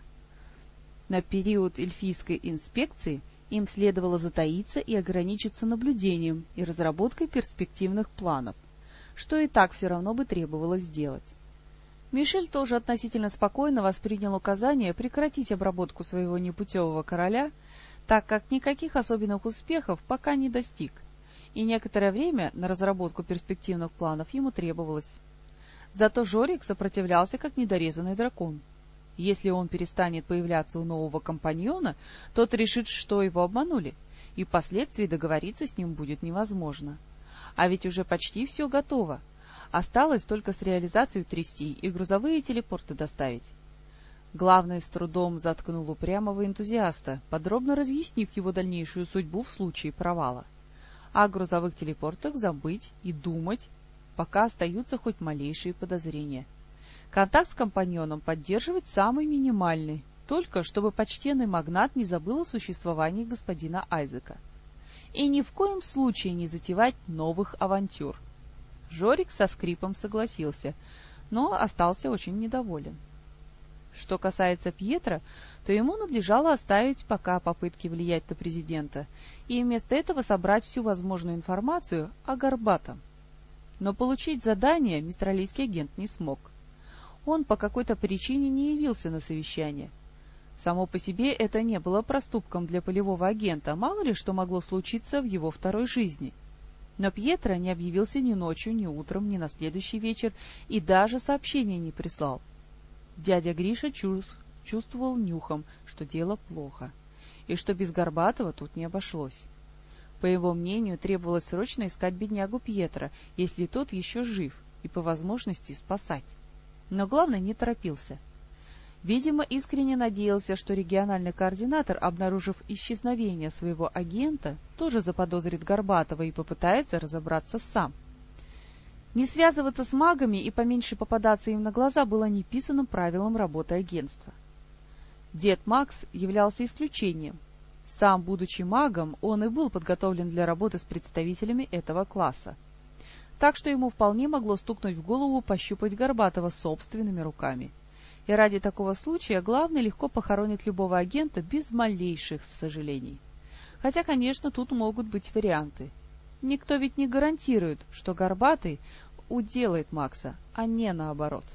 На период эльфийской инспекции им следовало затаиться и ограничиться наблюдением и разработкой перспективных планов, что и так все равно бы требовалось сделать. Мишель тоже относительно спокойно воспринял указание прекратить обработку своего непутевого короля, так как никаких особенных успехов пока не достиг, и некоторое время на разработку перспективных планов ему требовалось. Зато Жорик сопротивлялся, как недорезанный дракон. Если он перестанет появляться у нового компаньона, тот решит, что его обманули, и впоследствии договориться с ним будет невозможно. А ведь уже почти все готово. Осталось только с реализацией трясти и грузовые телепорты доставить. Главный с трудом заткнул упрямого энтузиаста, подробно разъяснив его дальнейшую судьбу в случае провала. О грузовых телепортах забыть и думать, пока остаются хоть малейшие подозрения. Контакт с компаньоном поддерживать самый минимальный, только чтобы почтенный магнат не забыл о существовании господина Айзека. И ни в коем случае не затевать новых авантюр. Жорик со скрипом согласился, но остался очень недоволен. Что касается Пьетро, то ему надлежало оставить пока попытки влиять на президента и вместо этого собрать всю возможную информацию о Горбатом. Но получить задание мистралийский агент не смог. Он по какой-то причине не явился на совещание. Само по себе это не было проступком для полевого агента, мало ли что могло случиться в его второй жизни. Но Пьетро не объявился ни ночью, ни утром, ни на следующий вечер и даже сообщения не прислал. Дядя Гриша чувствовал нюхом, что дело плохо, и что без Горбатова тут не обошлось. По его мнению, требовалось срочно искать беднягу Пьетро, если тот еще жив, и по возможности спасать. Но главное, не торопился. Видимо, искренне надеялся, что региональный координатор, обнаружив исчезновение своего агента, тоже заподозрит Горбатова и попытается разобраться сам. Не связываться с магами и поменьше попадаться им на глаза было неписанным правилом работы агентства. Дед Макс являлся исключением. Сам, будучи магом, он и был подготовлен для работы с представителями этого класса. Так что ему вполне могло стукнуть в голову пощупать Горбатова собственными руками. И ради такого случая главный легко похоронит любого агента без малейших сожалений. Хотя, конечно, тут могут быть варианты. Никто ведь не гарантирует, что Горбатый уделает Макса, а не наоборот.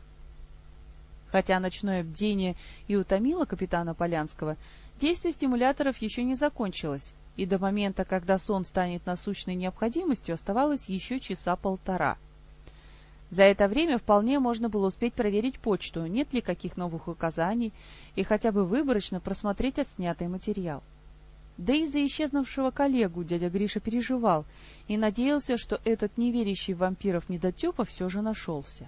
Хотя ночное бдение и утомило капитана Полянского, действие стимуляторов еще не закончилось, и до момента, когда сон станет насущной необходимостью, оставалось еще часа полтора. За это время вполне можно было успеть проверить почту, нет ли каких новых указаний, и хотя бы выборочно просмотреть отснятый материал. Да и за исчезнувшего коллегу дядя Гриша переживал и надеялся, что этот неверящий в вампиров недотепа все же нашелся.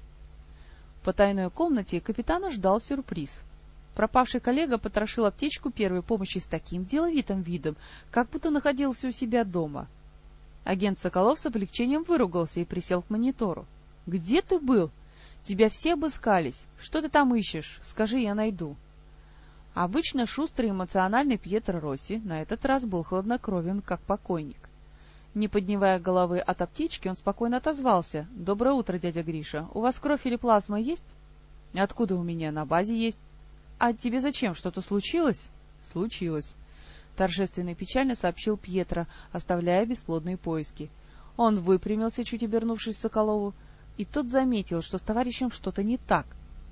В потайной комнате капитана ждал сюрприз. Пропавший коллега потрошил аптечку первой помощи с таким деловитым видом, как будто находился у себя дома. Агент Соколов с облегчением выругался и присел к монитору. — Где ты был? Тебя все обыскались. Что ты там ищешь? Скажи, я найду. Обычно шустрый и эмоциональный Пьетро Росси на этот раз был хладнокровен, как покойник. Не поднимая головы от аптечки, он спокойно отозвался. — Доброе утро, дядя Гриша. У вас кровь или плазма есть? — Откуда у меня? На базе есть. — А тебе зачем? Что-то случилось? — Случилось. Торжественно и печально сообщил Пьетро, оставляя бесплодные поиски. Он выпрямился, чуть обернувшись к Соколову, и тот заметил, что с товарищем что-то не так.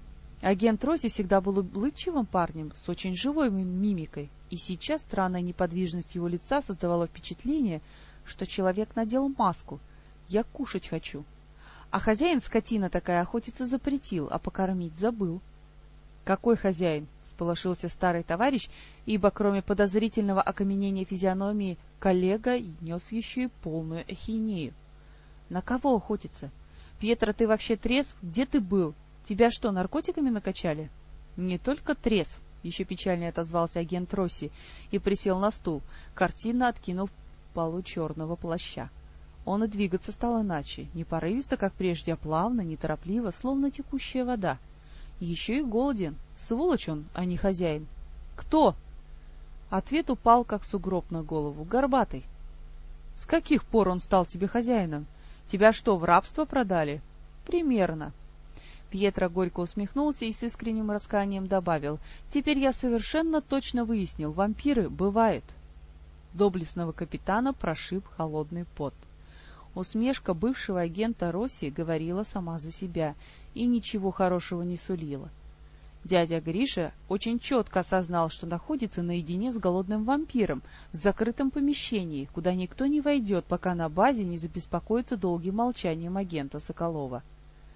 Агент Росси всегда был улыбчивым парнем, с очень живой мимикой, и сейчас странная неподвижность его лица создавала впечатление, что человек надел маску. «Я кушать хочу». А хозяин, скотина такая, охотиться запретил, а покормить забыл. «Какой хозяин?» — сполошился старый товарищ, ибо кроме подозрительного окаменения физиономии коллега нес еще и полную ахинею. «На кого охотиться? Пьетро, ты вообще трезв? Где ты был? Тебя что, наркотиками накачали?» «Не только трезв», — еще печальнее отозвался агент Росси и присел на стул, картинно откинув полу черного плаща. Он и двигаться стал иначе, не порывисто, как прежде, а плавно, неторопливо, словно текущая вода. Еще и голоден. Сволочь он, а не хозяин. «Кто?» Ответ упал, как сугроб на голову. «Горбатый». «С каких пор он стал тебе хозяином? Тебя что, в рабство продали?» «Примерно». Пьетро горько усмехнулся и с искренним раскаянием добавил. «Теперь я совершенно точно выяснил, вампиры бывают». Доблестного капитана прошиб холодный пот. Усмешка бывшего агента Росси говорила сама за себя и ничего хорошего не сулила. Дядя Гриша очень четко осознал, что находится наедине с голодным вампиром в закрытом помещении, куда никто не войдет, пока на базе не забеспокоится долгим молчанием агента Соколова.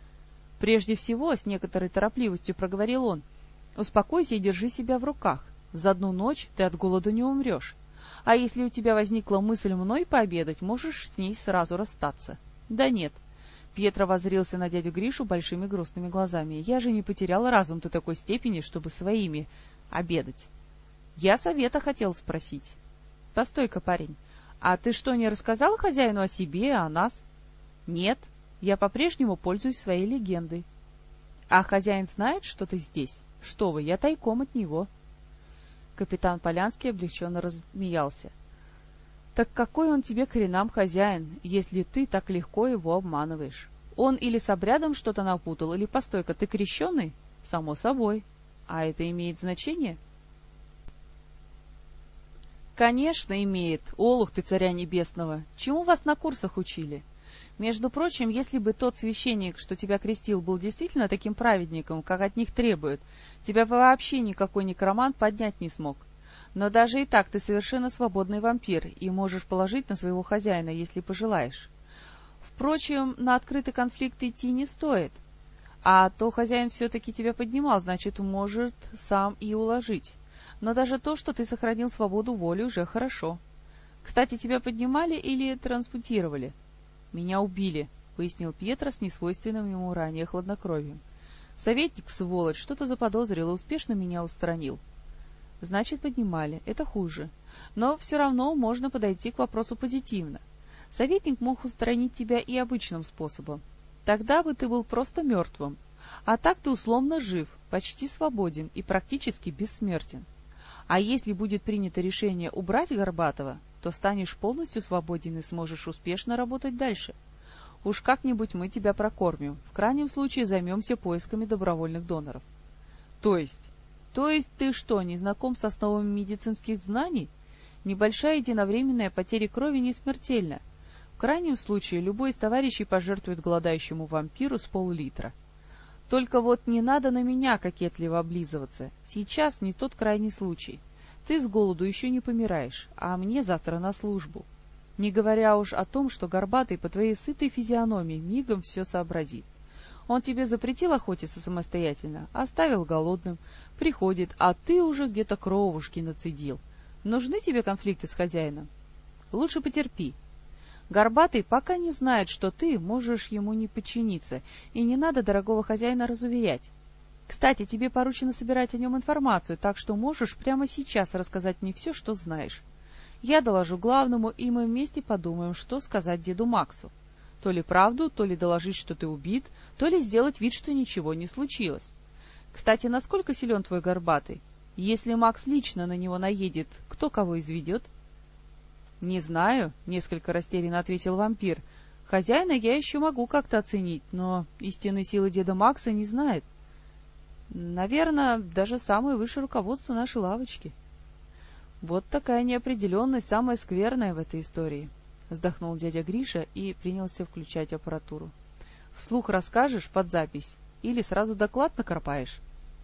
Прежде всего, с некоторой торопливостью проговорил он, «Успокойся и держи себя в руках. За одну ночь ты от голода не умрешь. А если у тебя возникла мысль мной пообедать, можешь с ней сразу расстаться». «Да нет». Пьетро воззрился на дядю Гришу большими грустными глазами. «Я же не потерял разум до такой степени, чтобы своими обедать. Я совета хотел спросить». «Постой-ка, парень, а ты что, не рассказал хозяину о себе, о нас?» «Нет, я по-прежнему пользуюсь своей легендой». «А хозяин знает, что ты здесь? Что вы, я тайком от него». Капитан Полянский облегченно рассмеялся. «Так какой он тебе к хренам хозяин, если ты так легко его обманываешь? Он или с обрядом что-то напутал, или, постой-ка, ты крещеный? Само собой. А это имеет значение?» «Конечно, имеет, олух ты царя небесного. Чему вас на курсах учили? Между прочим, если бы тот священник, что тебя крестил, был действительно таким праведником, как от них требуют, тебя бы вообще никакой некромант поднять не смог. Но даже и так ты совершенно свободный вампир и можешь положить на своего хозяина, если пожелаешь. Впрочем, на открытый конфликт идти не стоит. А то хозяин все-таки тебя поднимал, значит, может сам и уложить. Но даже то, что ты сохранил свободу воли, уже хорошо. Кстати, тебя поднимали или транспутировали? — Меня убили, — пояснил Пьетро с несвойственным ему ранее хладнокровием. Советник, сволочь, что-то заподозрил и успешно меня устранил. — Значит, поднимали. Это хуже. Но все равно можно подойти к вопросу позитивно. Советник мог устранить тебя и обычным способом. Тогда бы ты был просто мертвым. А так ты условно жив, почти свободен и практически бессмертен. А если будет принято решение убрать Горбатова, то станешь полностью свободен и сможешь успешно работать дальше. Уж как-нибудь мы тебя прокормим, в крайнем случае займемся поисками добровольных доноров. То есть ты что, не знаком с основами медицинских знаний? Небольшая единовременная потеря крови не смертельна. В крайнем случае любой из товарищей пожертвует голодающему вампиру с пол-литра. Только вот не надо на меня кокетливо облизываться. Сейчас не тот крайний случай. Ты с голоду еще не помираешь, а мне завтра на службу. Не говоря уж о том, что Горбатый по твоей сытой физиономии мигом все сообразит. Он тебе запретил охотиться самостоятельно, оставил голодным, приходит, а ты уже где-то кровушки нацедил. Нужны тебе конфликты с хозяином? Лучше потерпи. Горбатый пока не знает, что ты можешь ему не подчиниться, и не надо дорогого хозяина разуверять. Кстати, тебе поручено собирать о нем информацию, так что можешь прямо сейчас рассказать мне все, что знаешь. Я доложу главному, и мы вместе подумаем, что сказать деду Максу. То ли правду, то ли доложить, что ты убит, то ли сделать вид, что ничего не случилось. Кстати, насколько силен твой Горбатый? Если Макс лично на него наедет, кто кого изведет? — Не знаю, — несколько растерянно ответил вампир. — Хозяина я еще могу как-то оценить, но истинной силы деда Макса не знает. Наверное, даже самое высшее руководство нашей лавочки. — Вот такая неопределенность самая скверная в этой истории, — вздохнул дядя Гриша и принялся включать аппаратуру. — Вслух расскажешь под запись или сразу доклад накропаешь?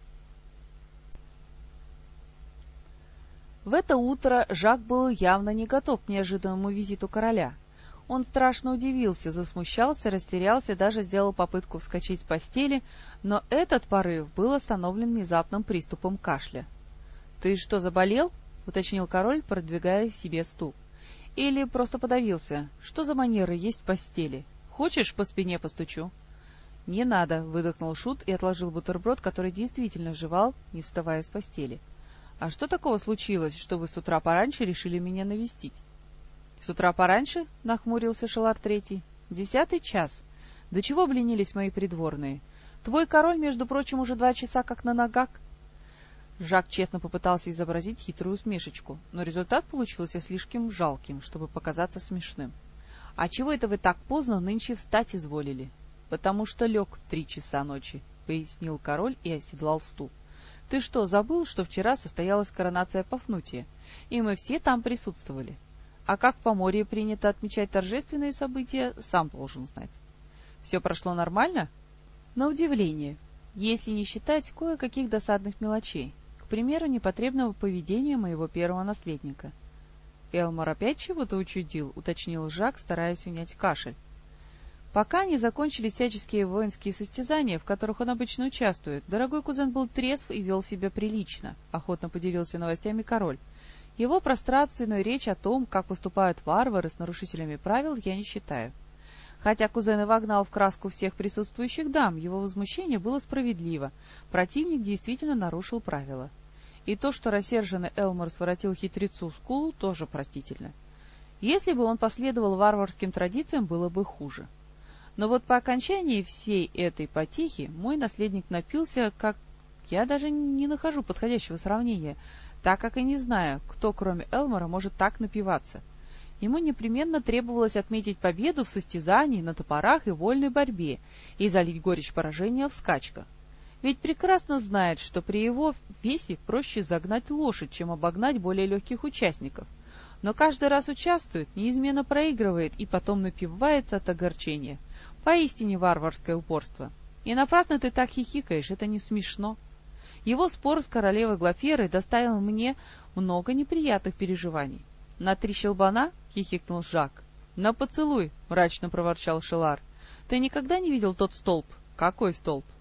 В это утро Жак был явно не готов к неожиданному визиту короля. Он страшно удивился, засмущался, растерялся, даже сделал попытку вскочить с постели, но этот порыв был остановлен внезапным приступом кашля. — Ты что, заболел? — уточнил король, продвигая себе стул. — Или просто подавился? Что за манеры есть в постели? Хочешь, по спине постучу? — Не надо, — выдохнул шут и отложил бутерброд, который действительно жевал, не вставая с постели. — А что такого случилось, что вы с утра пораньше решили меня навестить? — С утра пораньше? — нахмурился Шелар Третий. — 10-й час. До чего обленились мои придворные? Твой король, между прочим, уже 2 часа как на ногах. Жак честно попытался изобразить хитрую усмешечку, но результат получился слишком жалким, чтобы показаться смешным. — А чего это вы так поздно нынче встать изволили? — Потому что лег в 3 часа ночи, — пояснил король и оседлал стул. — Ты что, забыл, что вчера состоялась коронация Пафнутия, и мы все там присутствовали? А как в Поморье принято отмечать торжественные события, сам должен знать. Все прошло нормально? На удивление, если не считать кое-каких досадных мелочей, к примеру, непотребного поведения моего первого наследника. — Элмар опять чего-то учудил, — уточнил Жак, стараясь унять кашель. Пока не закончились всяческие воинские состязания, в которых он обычно участвует, дорогой кузен был трезв и вел себя прилично, — охотно поделился новостями король. Его пространственную речь о том, как поступают варвары с нарушителями правил, я не считаю. Хотя кузен и вогнал в краску всех присутствующих дам, его возмущение было справедливо. Противник действительно нарушил правила. И то, что рассерженный Элмар своротил хитрецу скулу, тоже простительно. Если бы он последовал варварским традициям, было бы хуже. Но вот по окончании всей этой потехи мой наследник напился, как... Я даже не нахожу подходящего сравнения, так как и не знаю, кто, кроме Элмара, может так напиваться. Ему непременно требовалось отметить победу в состязании на топорах и вольной борьбе и залить горечь поражения в скачках. Ведь прекрасно знает, что при его весе проще загнать лошадь, чем обогнать более легких участников. Но каждый раз участвует, неизменно проигрывает и потом напивается от огорчения. Поистине варварское упорство. И напрасно ты так хихикаешь, это не смешно. Его спор с королевой Глаферой доставил мне много неприятных переживаний. — На 3 щелбана? — хихикнул Жак. — На поцелуй! — мрачно проворчал Шелар. — Ты никогда не видел тот столб? — Какой столб?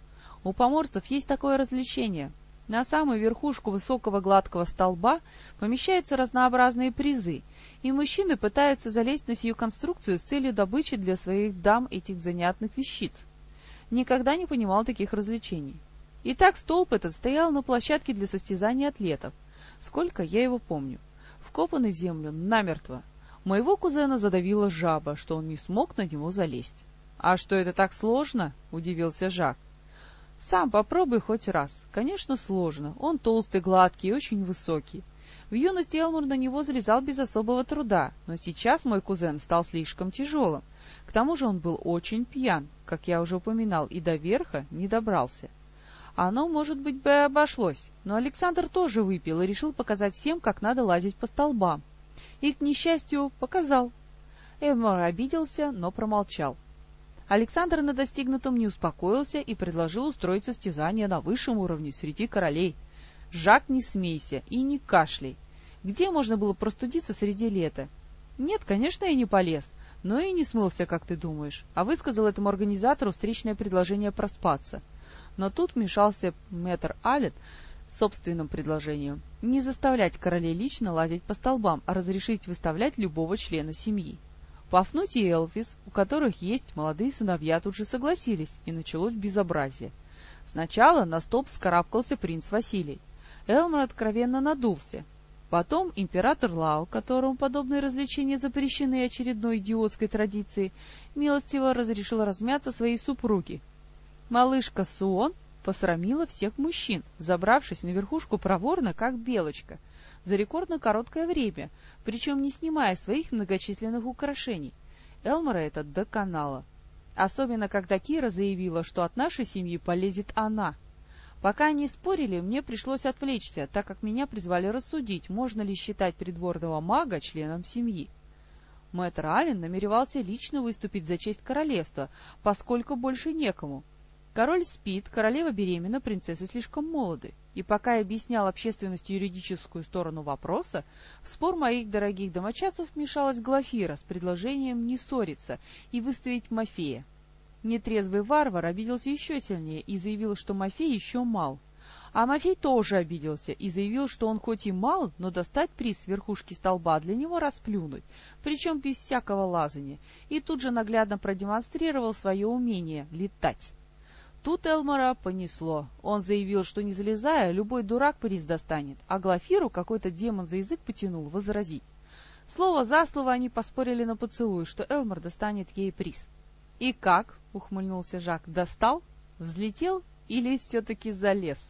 У поморцев есть такое развлечение. На самую верхушку высокого гладкого столба помещаются разнообразные призы, и мужчины пытаются залезть на сию конструкцию с целью добычи для своих дам этих занятных вещиц. Никогда не понимал таких развлечений. Итак, столб этот стоял на площадке для состязаний атлетов. Сколько я его помню. Вкопанный в землю намертво. Моего кузена задавила жаба, что он не смог на него залезть. — А что, это так сложно? — удивился Жак. — Сам попробуй хоть раз. Конечно, сложно. Он толстый, гладкий и очень высокий. В юности Элмор на него залезал без особого труда, но сейчас мой кузен стал слишком тяжелым. К тому же он был очень пьян, как я уже упоминал, и до верха не добрался. Оно, может быть, бы обошлось, но Александр тоже выпил и решил показать всем, как надо лазить по столбам. И, к несчастью, показал. Элмор обиделся, но промолчал. Александр на достигнутом не успокоился и предложил устроить состязание на высшем уровне среди королей. Жак, не смейся и не кашляй. Где можно было простудиться среди лета? Нет, конечно, я не полез, но и не смылся, как ты думаешь, а высказал этому организатору встречное предложение проспаться. Но тут вмешался мэтр Аллен с собственным предложением не заставлять королей лично лазить по столбам, а разрешить выставлять любого члена семьи. Пафнутий и Элвис, у которых есть молодые сыновья, тут же согласились, и началось безобразие. Сначала на столб вскарабкался принц Василий. Элмор откровенно надулся. Потом император Лао, которому подобные развлечения запрещены очередной идиотской традицией, милостиво разрешил размяться своей супруге. Малышка Суон посрамила всех мужчин, забравшись на верхушку проворно, как белочка, за рекордно короткое время, причем не снимая своих многочисленных украшений. Элмора это доконало. Особенно, когда Кира заявила, что от нашей семьи полезет она. Пока они спорили, мне пришлось отвлечься, так как меня призвали рассудить, можно ли считать придворного мага членом семьи. Мэтр Аллен намеревался лично выступить за честь королевства, поскольку больше некому. Король спит, королева беременна, принцессы слишком молоды. И пока я объяснял общественности юридическую сторону вопроса, в спор моих дорогих домочадцев вмешалась Глафира с предложением не ссориться и выставить Мафея. Нетрезвый варвар обиделся еще сильнее и заявил, что Мафей еще мал. А Мафей тоже обиделся и заявил, что он хоть и мал, но достать приз с верхушки столба для него расплюнуть, причем без всякого лазания, и тут же наглядно продемонстрировал свое умение летать. Тут Элмора понесло. Он заявил, что не залезая, любой дурак приз достанет, а Глафиру какой-то демон за язык потянул возразить. Слово за слово они поспорили на поцелуй, что Элмор достанет ей приз. — И как? — ухмыльнулся Жак. — Достал? Взлетел или все-таки залез?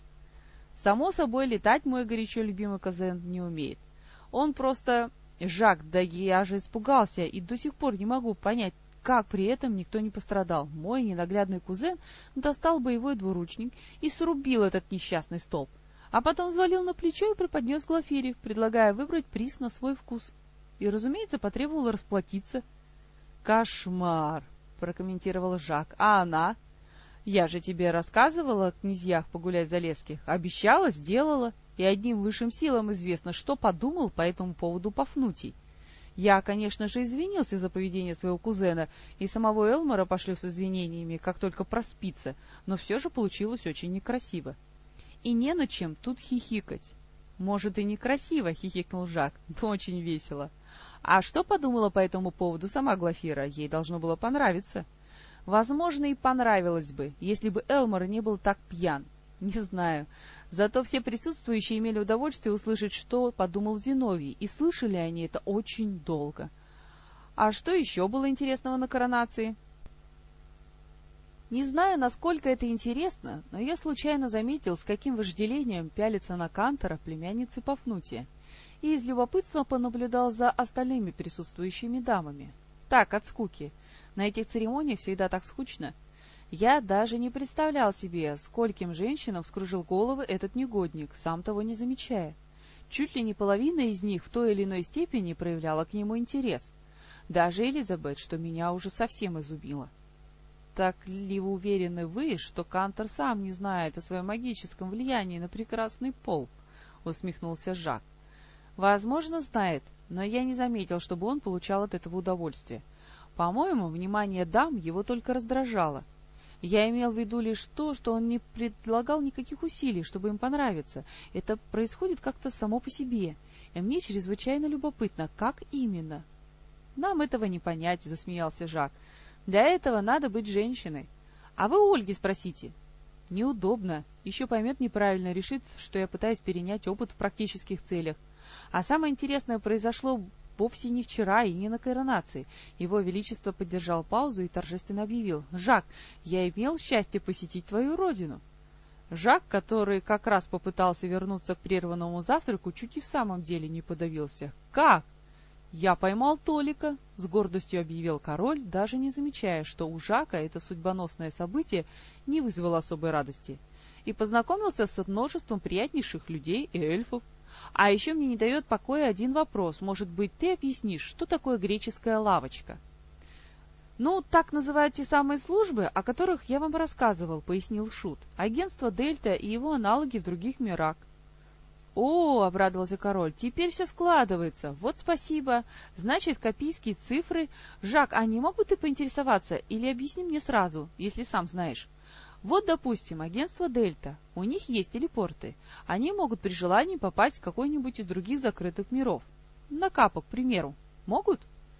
Само собой, летать мой горячо любимый кузен не умеет. Он просто... Жак, да я же испугался и до сих пор не могу понять, как при этом никто не пострадал. Мой ненаглядный кузен достал боевой двуручник и срубил этот несчастный столб, а потом взвалил на плечо и преподнес Глафире, предлагая выбрать приз на свой вкус. И, разумеется, потребовал расплатиться. — Кошмар! — прокомментировал Жак. — А она? Я же тебе рассказывала о князьях Погулять-Залесских. Обещала, сделала. И одним высшим силам известно, что подумал по этому поводу Пафнутий. Я, конечно же, извинился за поведение своего кузена, и самого Элмора пошлю с извинениями, как только проспится, но все же получилось очень некрасиво. И не над чем тут хихикать. — Может, и некрасиво, — хихикнул Жак, — но очень весело. А что подумала по этому поводу сама Глафира? Ей должно было понравиться. Возможно, и понравилось бы, если бы Элмор не был так пьян. Не знаю. Зато все присутствующие имели удовольствие услышать, что подумал Зиновий, и слышали они это очень долго. А что еще было интересного на коронации? Не знаю, насколько это интересно, но я случайно заметил, с каким вожделением пялится на Кантора племянницы Пафнутия, и из любопытства понаблюдал за остальными присутствующими дамами. Так, от скуки. На этих церемониях всегда так скучно. Я даже не представлял себе, скольким женщинам вскружил головы этот негодник, сам того не замечая. Чуть ли не половина из них в той или иной степени проявляла к нему интерес. Даже Элизабет, что меня уже совсем изумило. — Так ли вы уверены вы, что Кантор сам не знает о своем магическом влиянии на прекрасный пол? — усмехнулся Жак. — Возможно, знает, но я не заметил, чтобы он получал от этого удовольствие. По-моему, внимание дам его только раздражало. Я имел в виду лишь то, что он не предлагал никаких усилий, чтобы им понравиться. Это происходит как-то само по себе, и мне чрезвычайно любопытно, как именно. «Нам этого не понять», — засмеялся Жак. «Для этого надо быть женщиной. А вы у Ольги спросите». «Неудобно. Еще поймет неправильно, решит, что я пытаюсь перенять опыт в практических целях. А самое интересное произошло вовсе не вчера и не на коронации». Его Величество поддержал паузу и торжественно объявил: «Жак, я имел счастье посетить твою родину». Жак, который как раз попытался вернуться к прерванному завтраку, чуть и в самом деле не подавился. «Как?» «Я поймал Толика», — с гордостью объявил король, даже не замечая, что у Жака это судьбоносное событие не вызвало особой радости, и познакомился с множеством приятнейших людей и эльфов. А еще мне не дает покоя один вопрос. Может быть, ты объяснишь, что такое греческая лавочка? «Ну, так называют те самые службы, о которых я вам рассказывал», — пояснил Шут. «Агентство Дельта и его аналоги в других мирах». «О, — обрадовался король, — теперь все складывается. Вот спасибо. Значит, копийские цифры. Жак, а не мог бы ты поинтересоваться или объясни мне сразу, если сам знаешь? Вот, допустим, агентство Дельта. У них есть телепорты. Они могут при желании попасть в какой-нибудь из других закрытых миров. На Капо, к примеру. Могут?»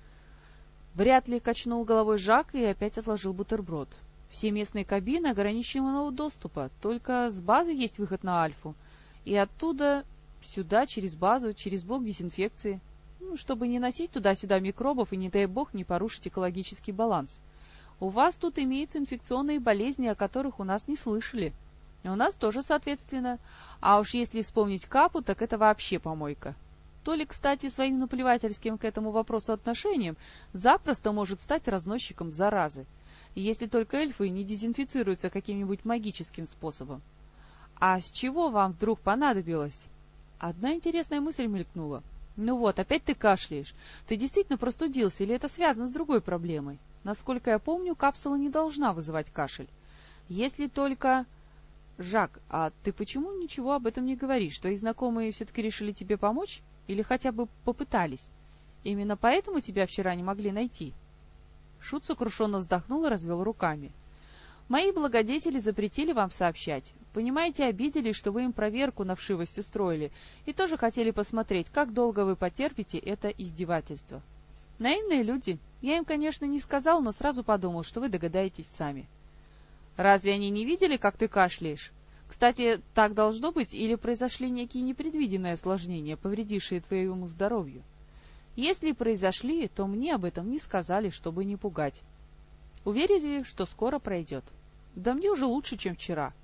«Вряд ли», — качнул головой Жак и опять отложил бутерброд. «Все местные кабины ограниченного доступа. Только с базы есть выход на Альфу. И оттуда сюда, через базу, через блок дезинфекции, чтобы не носить туда-сюда микробов и, не дай бог, не порушить экологический баланс. У вас тут имеются инфекционные болезни, о которых у нас не слышали. И у нас тоже, соответственно. А уж если вспомнить Капу, так это вообще помойка. Толик, кстати, своим наплевательским к этому вопросу отношением запросто может стать разносчиком заразы, если только эльфы не дезинфицируются каким-нибудь магическим способом. А с чего вам вдруг понадобилось?» Одна интересная мысль мелькнула. «Ну вот, опять ты кашляешь. Ты действительно простудился или это связано с другой проблемой? Насколько я помню, капсула не должна вызывать кашель. Если только...» «Жак, а ты почему ничего об этом не говоришь? Твои знакомые все-таки решили тебе помочь? Или хотя бы попытались? Именно поэтому тебя вчера не могли найти?» Шут сокрушенно вздохнул и развел руками. «Мои благодетели запретили вам сообщать. Понимаете, обиделись, что вы им проверку на вшивость устроили, и тоже хотели посмотреть, как долго вы потерпите это издевательство. Наивные люди. Я им, конечно, не сказал, но сразу подумал, что вы догадаетесь сами». «Разве они не видели, как ты кашляешь? Кстати, так должно быть, или произошли некие непредвиденные осложнения, повредившие твоему здоровью? Если произошли, то мне об этом не сказали, чтобы не пугать. Уверили, что скоро пройдет. Да мне уже лучше, чем вчера».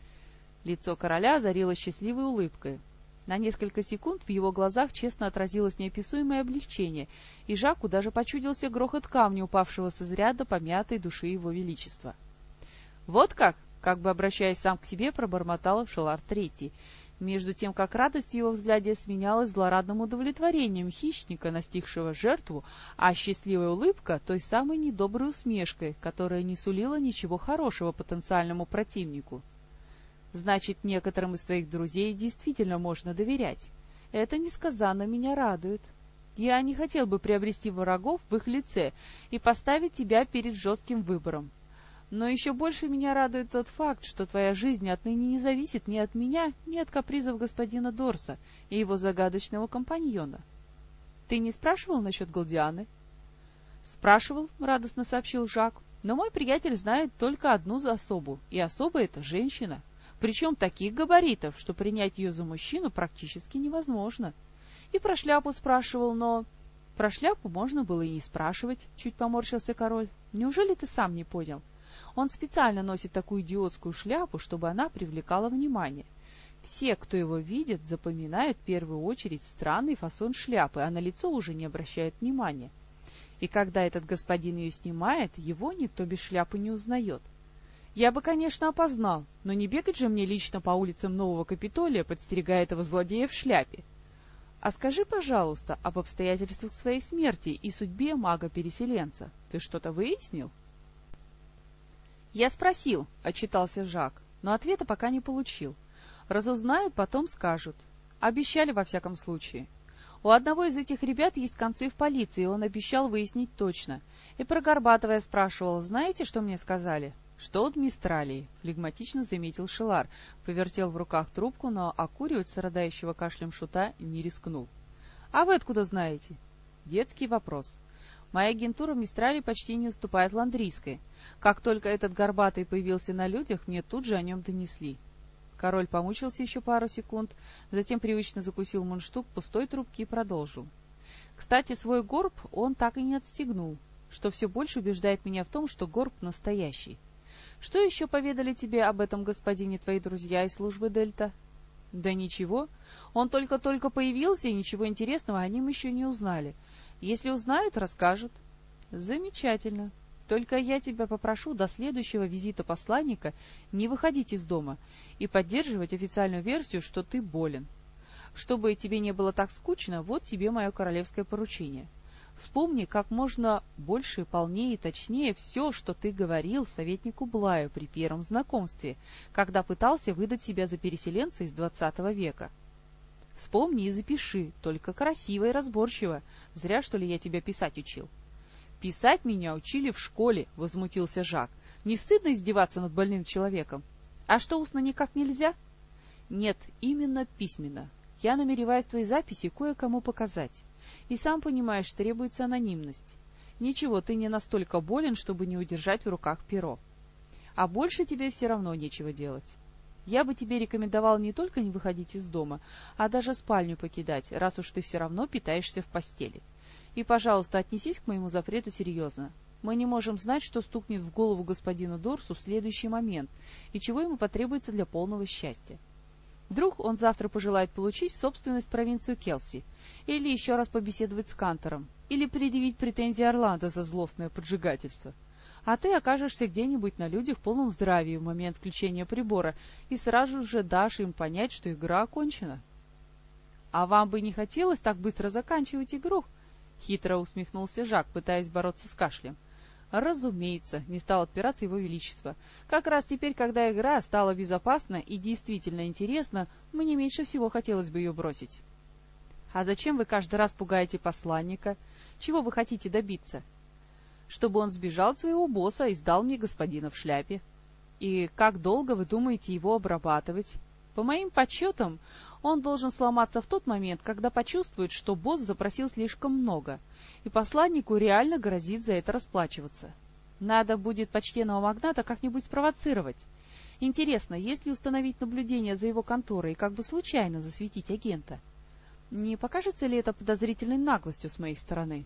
Лицо короля озарилось счастливой улыбкой. На несколько секунд в его глазах честно отразилось неописуемое облегчение, и Жаку даже почудился грохот камня, упавшего с изряда помятой души его величества. «Вот как бы обращаясь сам к себе, пробормотал Шелар Третий, между тем как радость в его взгляде сменялась злорадным удовлетворением хищника, настигшего жертву, а счастливая улыбка той самой недоброй усмешкой, которая не сулила ничего хорошего потенциальному противнику. «Значит, некоторым из твоих друзей действительно можно доверять. Это несказанно меня радует. Я не хотел бы приобрести врагов в их лице и поставить тебя перед жестким выбором. Но еще больше меня радует тот факт, что твоя жизнь отныне не зависит ни от меня, ни от капризов господина Дорса и его загадочного компаньона. Ты не спрашивал насчет Галдианы?» «Спрашивал», — радостно сообщил Жак, — «но мой приятель знает только одну особу, и особа — это женщина. Причем таких габаритов, что принять ее за мужчину практически невозможно. И про шляпу спрашивал, но...» «Про шляпу можно было и не спрашивать», — чуть поморщился король. «Неужели ты сам не понял? Он специально носит такую идиотскую шляпу, чтобы она привлекала внимание. Все, кто его видит, запоминают в первую очередь странный фасон шляпы, а на лицо уже не обращают внимания. И когда этот господин ее снимает, его никто без шляпы не узнает. Я бы, конечно, опознал, но не бегать же мне лично по улицам Нового Капитолия, подстерегая этого злодея в шляпе. А скажи, пожалуйста, об обстоятельствах своей смерти и судьбе мага-переселенца. Ты что-то выяснил?» «Я спросил», — отчитался Жак, но ответа пока не получил. «Разузнают, потом скажут. Обещали во всяком случае. У одного из этих ребят есть концы в полиции, и он обещал выяснить точно. И про Горбатова я спрашивал. Знаете, что мне сказали? «Что от Мистралии?» — флегматично заметил Шелар, повертел в руках трубку, но окуривать страдающего кашлем шута не рискнул. «А вы откуда знаете?» «Детский вопрос. Моя агентура Мистралии почти не уступает ландрийской. Как только этот горбатый появился на людях, мне тут же о нем донесли». Король помучился еще пару секунд, затем привычно закусил мундштук пустой трубки и продолжил. «Кстати, свой горб он так и не отстегнул, что все больше убеждает меня в том, что горб настоящий. Что еще поведали тебе об этом господине твои друзья из службы Дельта?» «Да ничего. Он только-только появился, и ничего интересного о нем еще не узнали. Если узнают, расскажут». «Замечательно. Только я тебя попрошу до следующего визита посланника не выходить из дома и поддерживать официальную версию, что ты болен. Чтобы тебе не было так скучно, вот тебе мое королевское поручение. Вспомни как можно больше, полнее и точнее все, что ты говорил советнику Блаю при первом знакомстве, когда пытался выдать себя за переселенца из 20 века. Вспомни и запиши, только красиво и разборчиво. Зря, что ли, я тебя писать учил». «Писать меня учили в школе», — возмутился Жак. «Не стыдно издеваться над больным человеком? А что, устно никак нельзя?» «Нет, именно письменно. Я намереваюсь твои записи кое-кому показать. И сам понимаешь, требуется анонимность. Ничего, ты не настолько болен, чтобы не удержать в руках перо. А больше тебе все равно нечего делать. Я бы тебе рекомендовал не только не выходить из дома, а даже спальню покидать, раз уж ты все равно питаешься в постели. И, пожалуйста, отнесись к моему запрету серьезно. Мы не можем знать, что стукнет в голову господину Дорсу в следующий момент, и чего ему потребуется для полного счастья. Вдруг он завтра пожелает получить в собственность провинцию Келси, или еще раз побеседовать с Кантором, или предъявить претензии Орландо за злостное поджигательство. А ты окажешься где-нибудь на людях в полном здравии в момент включения прибора и сразу же дашь им понять, что игра окончена. — А вам бы не хотелось так быстро заканчивать игру? — хитро усмехнулся Жак, пытаясь бороться с кашлем. — Разумеется, не стал отпираться его величество. Как раз теперь, когда игра стала безопасна и действительно интересна, мне меньше всего хотелось бы ее бросить. — А зачем вы каждый раз пугаете посланника? Чего вы хотите добиться? — Чтобы он сбежал от своего босса и сдал мне господина в шляпе. И как долго вы думаете его обрабатывать? По моим подсчетам, он должен сломаться в тот момент, когда почувствует, что босс запросил слишком много, и посланнику реально грозит за это расплачиваться. Надо будет почтенного магната как-нибудь спровоцировать. Интересно, если установить наблюдение за его конторой и как бы случайно засветить агента? Не покажется ли это подозрительной наглостью с моей стороны?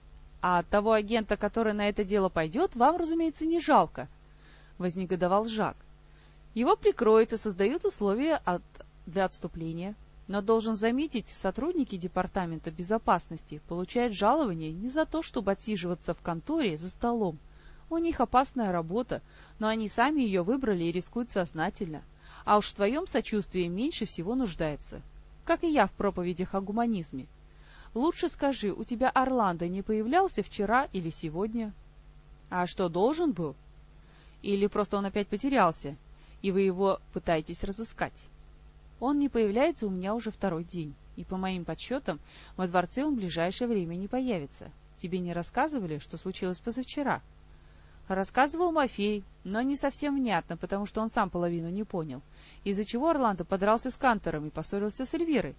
А от того агента, который на это дело пойдет, вам, разумеется, не жалко, — вознегодовал Жак. Его прикроют и создают условия для отступления. Но должен заметить, сотрудники Департамента безопасности получают жалование не за то, чтобы отсиживаться в конторе за столом. У них опасная работа, но они сами ее выбрали и рискуют сознательно. А уж в твоем сочувствии меньше всего нуждаются. Как и я в проповедях о гуманизме. Лучше скажи, у тебя Орландо не появлялся вчера или сегодня? А что, должен был? Или просто он опять потерялся, и вы его пытаетесь разыскать? Он не появляется у меня уже второй день, и, по моим подсчетам, во дворце он в ближайшее время не появится. Тебе не рассказывали, что случилось позавчера? Рассказывал Мафей, но не совсем внятно, потому что он сам половину не понял, из-за чего Орландо подрался с Кантором и поссорился с Эльвирой.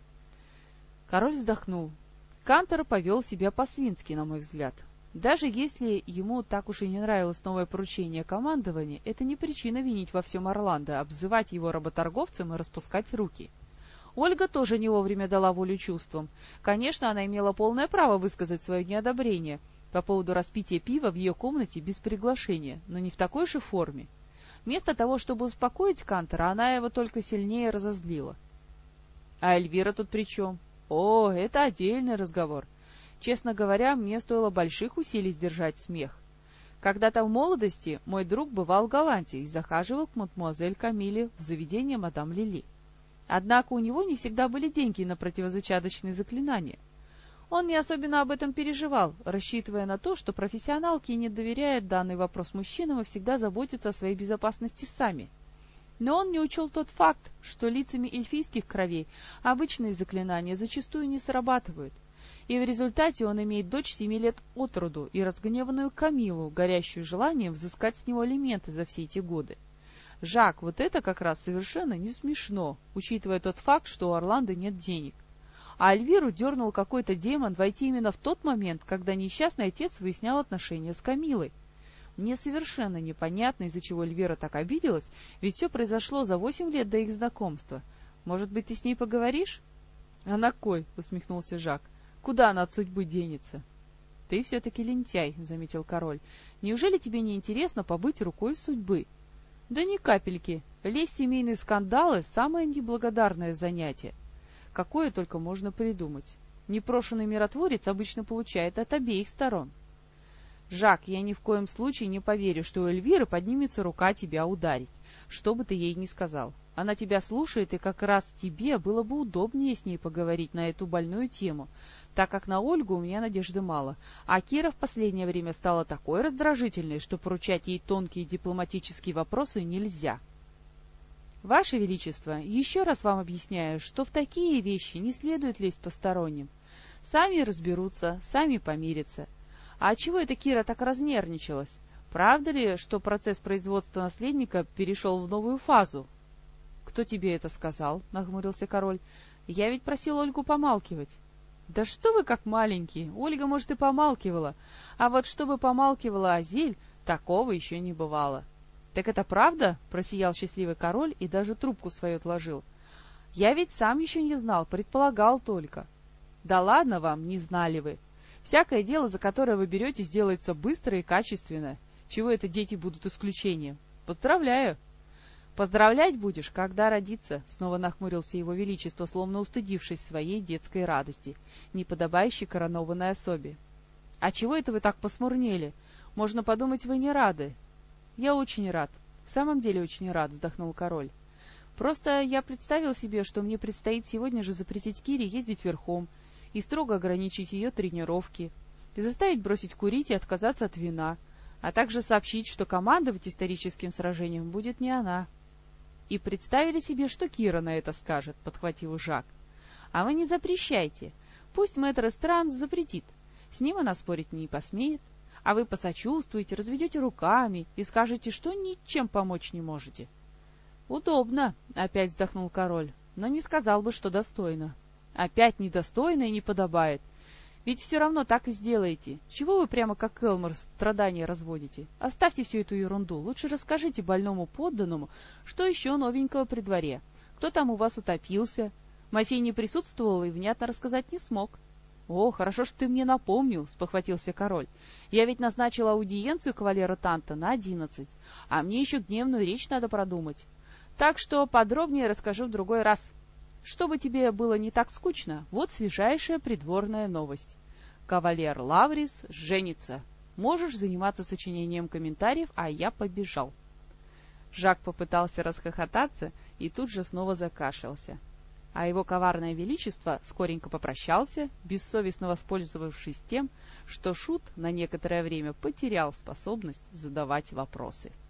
Король вздохнул. Кантор повел себя по-свински, на мой взгляд. Даже если ему так уж и не нравилось новое поручение командования, это не причина винить во всем Орландо, обзывать его работорговцем и распускать руки. Ольга тоже не вовремя дала волю чувствам. Конечно, она имела полное право высказать свое неодобрение по поводу распития пива в ее комнате без приглашения, но не в такой же форме. Вместо того, чтобы успокоить Кантора, она его только сильнее разозлила. А Эльвира тут при чем? О, это отдельный разговор. Честно говоря, мне стоило больших усилий сдержать смех. Когда-то в молодости мой друг бывал в Голландии и захаживал к мадемуазель Камиле в заведение мадам Лили. Однако у него не всегда были деньги на противозачаточные заклинания. Он не особенно об этом переживал, рассчитывая на то, что профессионалки не доверяют данный вопрос мужчинам и всегда заботятся о своей безопасности сами. Но он не учел тот факт, что лицами эльфийских кровей обычные заклинания зачастую не срабатывают. и в результате он имеет дочь 7 лет от роду и разгневанную Камилу, горящую желанием взыскать с него алименты за все эти годы. Жак, вот это как раз совершенно не смешно, учитывая тот факт, что у Орландо нет денег. А Эльвиру дернул какой-то демон войти именно в тот момент, когда несчастный отец выяснял отношения с Камилой. Мне совершенно непонятно, из-за чего Эльвира так обиделась, ведь все произошло за 8 лет до их знакомства. Может быть, ты с ней поговоришь? — А на кой? — усмехнулся Жак. — Куда она от судьбы денется? — Ты все-таки лентяй, — заметил король. — Неужели тебе не интересно побыть рукой судьбы? — Да ни капельки. Лезть в семейные скандалы — самое неблагодарное занятие. Какое только можно придумать. Непрошенный миротворец обычно получает от обеих сторон. Жак, я ни в коем случае не поверю, что у Эльвиры поднимется рука тебя ударить, что бы ты ей ни сказал. Она тебя слушает, и как раз тебе было бы удобнее с ней поговорить на эту больную тему, так как на Ольгу у меня надежды мало, а Кира в последнее время стала такой раздражительной, что поручать ей тонкие дипломатические вопросы нельзя. Ваше Величество, еще раз вам объясняю, что в такие вещи не следует лезть посторонним. Сами разберутся, сами помирятся. А чего эта Кира так разнервничалась? Правда ли, что процесс производства наследника перешел в новую фазу? — Кто тебе это сказал? — нахмурился король. — Я ведь просил Ольгу помалкивать. — Да что вы как маленькие! Ольга, может, и помалкивала. А вот чтобы помалкивала Азель, такого еще не бывало. — Так это правда? — просиял счастливый король и даже трубку свою отложил. — Я ведь сам еще не знал, предполагал только. — Да ладно вам, не знали вы. Всякое дело, за которое вы беретесь, делается быстро и качественно. Чего это дети будут исключением? Поздравляю! — Поздравлять будешь, когда родится, — снова нахмурился его величество, словно устыдившись своей детской радости, неподобающей коронованной особе. — А чего это вы так посмурнели? Можно подумать, вы не рады. — Я очень рад. В самом деле очень рад, — вздохнул король. — Просто я представил себе, что мне предстоит сегодня же запретить Кире ездить верхом и строго ограничить ее тренировки, и заставить бросить курить и отказаться от вина, а также сообщить, что командовать историческим сражением будет не она. — И представили себе, что Кира на это скажет, — подхватил Жак. — А вы не запрещайте. Пусть мэтр Эстранс запретит. С ним она спорить не посмеет. А вы посочувствуете, разведете руками и скажете, что ничем помочь не можете. — Удобно, — опять вздохнул король, — но не сказал бы, что достойно. — Опять недостойно и не подобает. Ведь все равно так и сделаете. Чего вы прямо как Элмор страдания разводите? Оставьте всю эту ерунду. Лучше расскажите больному подданному, что еще новенького при дворе. Кто там у вас утопился? Мафей не присутствовал и внятно рассказать не смог. — О, хорошо, что ты мне напомнил, — спохватился король. — Я ведь назначил аудиенцию кавалера Танта на 11, а мне еще гневную речь надо продумать. Так что подробнее расскажу в другой раз. Чтобы тебе было не так скучно, вот свежайшая придворная новость. Кавалер Лаврис женится. Можешь заниматься сочинением комментариев, а я побежал. Жак попытался расхохотаться и тут же снова закашлялся. А его коварное величество скоренько попрощался, бессовестно воспользовавшись тем, что шут на некоторое время потерял способность задавать вопросы.